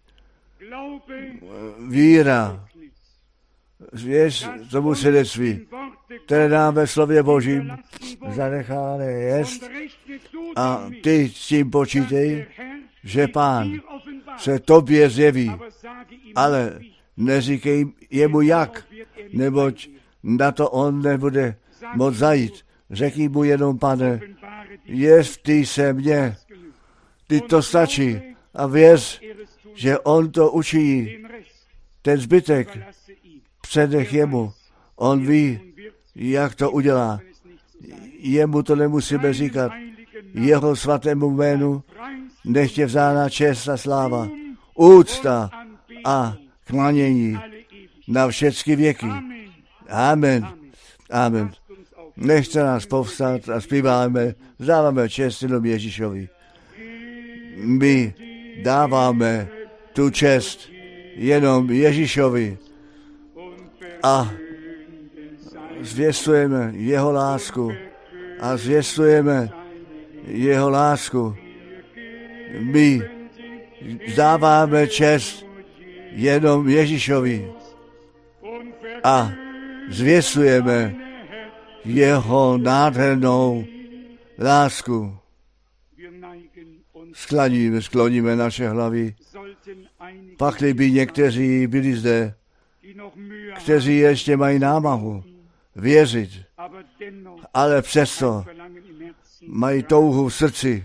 Víra, věř tomu svědectví, které nám ve slově Božím zanecháno jest, a ty s tím počítej, že Pán se tobě zjeví, ale neříkej jemu jak, neboť na to on nebude moc zajít. Řekni mu jenom, Pane, jestli se mně, ty to stačí, a věř, že on to učiní. Ten zbytek předech jemu. On ví, jak to udělá. Jemu to nemusíme říkat. Jeho svatému jménu nech je vzána čest a sláva, úcta a klanění na všechny věky. Amen. Amen. Nechte nás povstat a zpíváme, dáváme čest jenom Ježíšovi. My dáváme tu čest jenom Ježíšovi a zvěstujeme jeho lásku a zvěstujeme jeho lásku. My dáváme čest jenom Ježíšovi a zvěstujeme jeho nádhernou lásku. Skloníme naše hlavy. Pakli by někteří byli zde, kteří ještě mají námahu věřit, ale přesto mají touhu v srdci,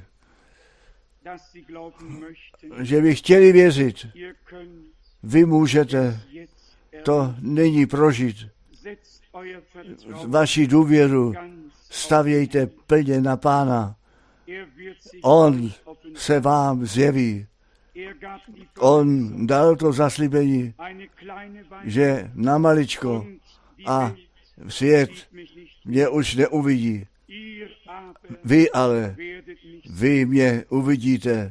že by chtěli věřit. Vy můžete to nyní prožít. vaši důvěru stavějte plně na Pána. On se vám zjeví. On dal to zaslíbení, že na maličko a svět mě už neuvidí. Vy mě uvidíte.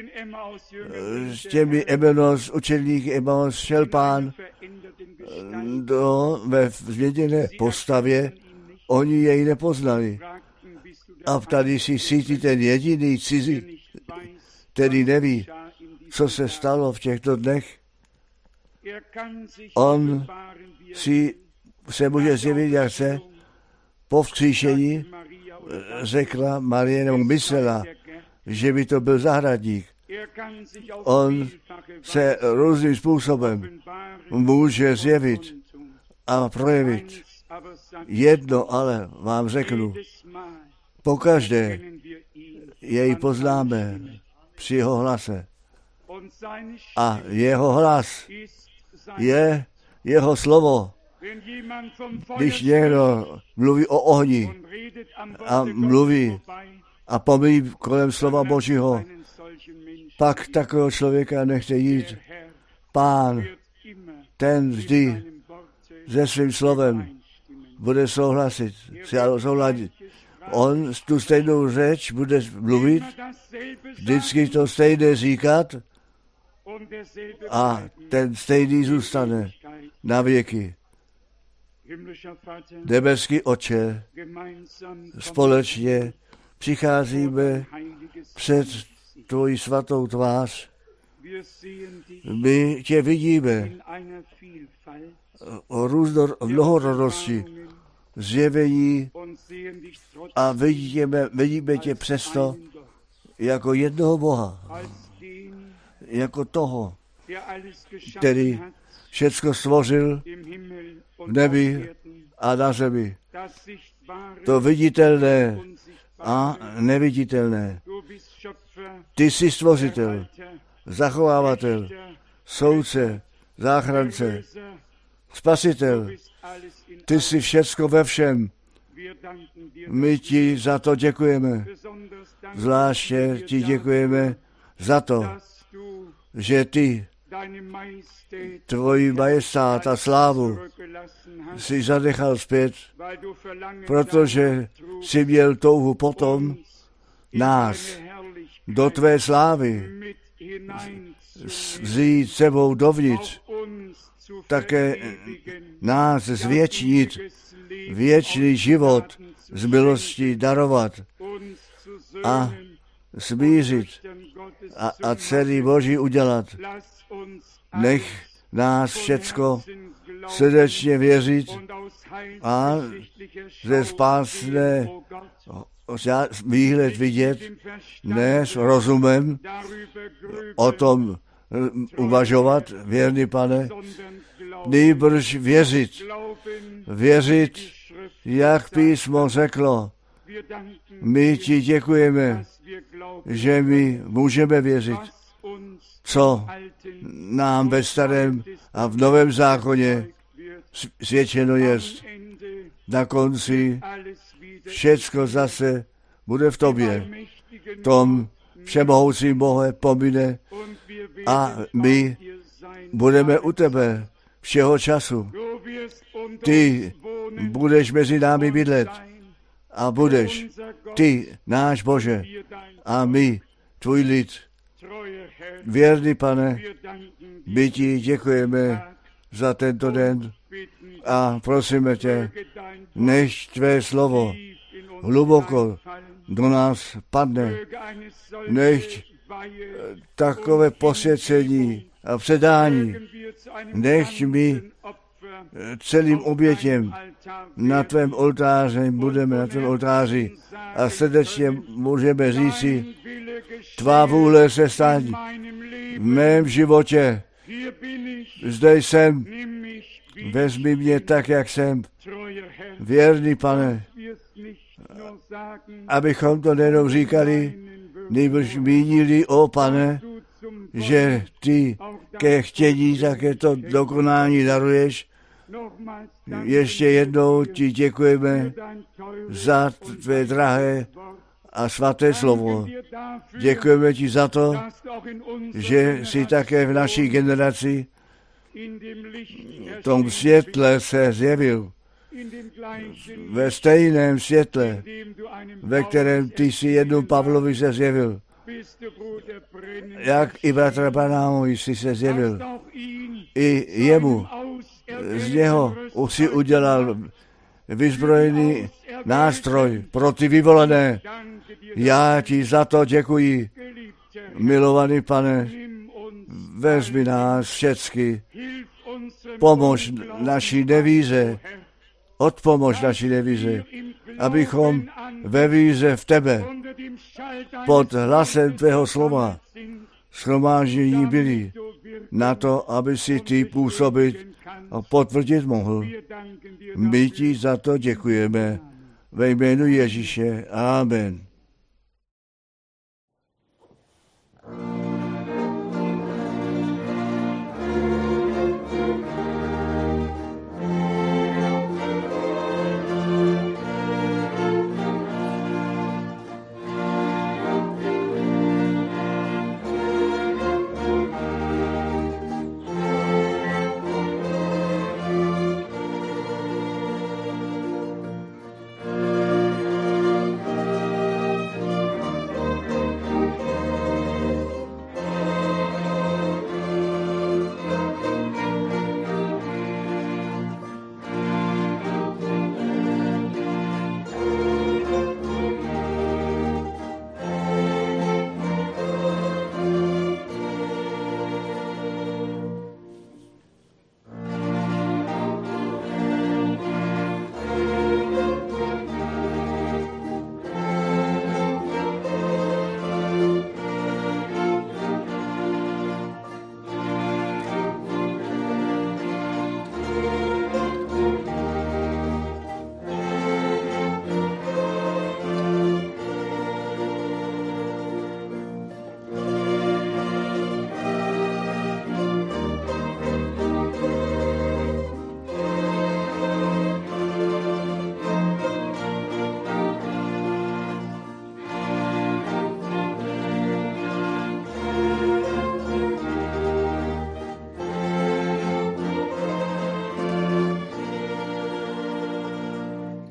S těmi učedníky Emaus šel Pán ve změněné postavě, oni jej nepoznali. A tady si cítí ten jediný cizí, který neví, co se stalo v těchto dnech. On se může zjevit, jak se po vzkříšení řekla Marie, nebo myslela, že by to byl zahradník. On se různým způsobem může zjevit a projevit. Jedno ale vám řeknu, pokaždé jej poznáme při jeho hlase. A jeho hlas je jeho slovo. Když někdo mluví o ohni a mluví a pomíjí kolem slova Božího, pak takového člověka nechte jít. Pán, ten vždy se svým slovem bude souhlasit. On tu stejnou řeč bude mluvit, vždycky to stejné říkat a ten stejný zůstane na věky. Nebeský Otče, společně přicházíme před tvoji svatou tvář. My tě vidíme o mnohorodosti, zjevení a vidíme tě přesto jako jednoho Boha, jako toho, který všecko stvořil v nebi a na zemi. To viditelné a neviditelné. Ty jsi stvořitel, zachovávatel, soudce, záchrance, spasitel. Ty jsi všecko ve všem. My ti za to děkujeme. Zvláště ti děkujeme za to, že ty tvoji majestát a slávu si zanechal zpět, protože jsi měl touhu potom nás do tvé slávy vzít sebou dovnitř, také nás zvětšnit, věčný život z milosti darovat a smířit a celý Boží udělat. Nech nás všecko srdečně věřit a ze spásné výhled vidět, ne s rozumem o tom uvažovat, věrný Pane, nýbrž věřit, jak písmo řeklo. My ti děkujeme, že my můžeme věřit, co nám ve starém a v novém zákoně svědčeno jest. Na konci všecko zase bude v tobě. Tom všemohoucím Bohe pomine a my budeme u tebe všeho času. Ty budeš mezi námi bydlet a budeš ty, náš Bože, a my, tvůj lid. Věrný Pane, my ti děkujeme za tento den a prosíme tě, nech tvé slovo hluboko do nás padne, nech takové posvěcení a předání, nech mi celým obětěm na tvém oltáři, budeme na tvém oltáři a srdečně můžeme říci, tvá vůle se staň v mém životě. Zde jsem, vezmi mě tak, jak jsem. Věrný Pane, abychom to nejenom říkali, nýbrž mínili, o Pane, že ty ke chtění také to dokonání daruješ, Ještě jednou ti děkujeme za tvé drahé a svaté slovo. Děkujeme ti za to, že jsi také v naší generaci v tom světle se zjevil. Ve stejném světle, ve kterém ty jsi jednou Pavlovi se zjevil. Jak i bratra Branámovi jsi se zjevil. I jemu z něho si udělal vyzbrojený nástroj pro ty vyvolené. Já ti za to děkuji, milovaný Pane, vezmi nás všecky, pomož naší devíze, odpomož naší devíze, abychom ve víze v tebe, pod hlasem tvého slova, shromáždění byli, na to, aby si ty působit a potvrdit mohl. My ti za to děkujeme. Ve jménu Ježíše. Amen.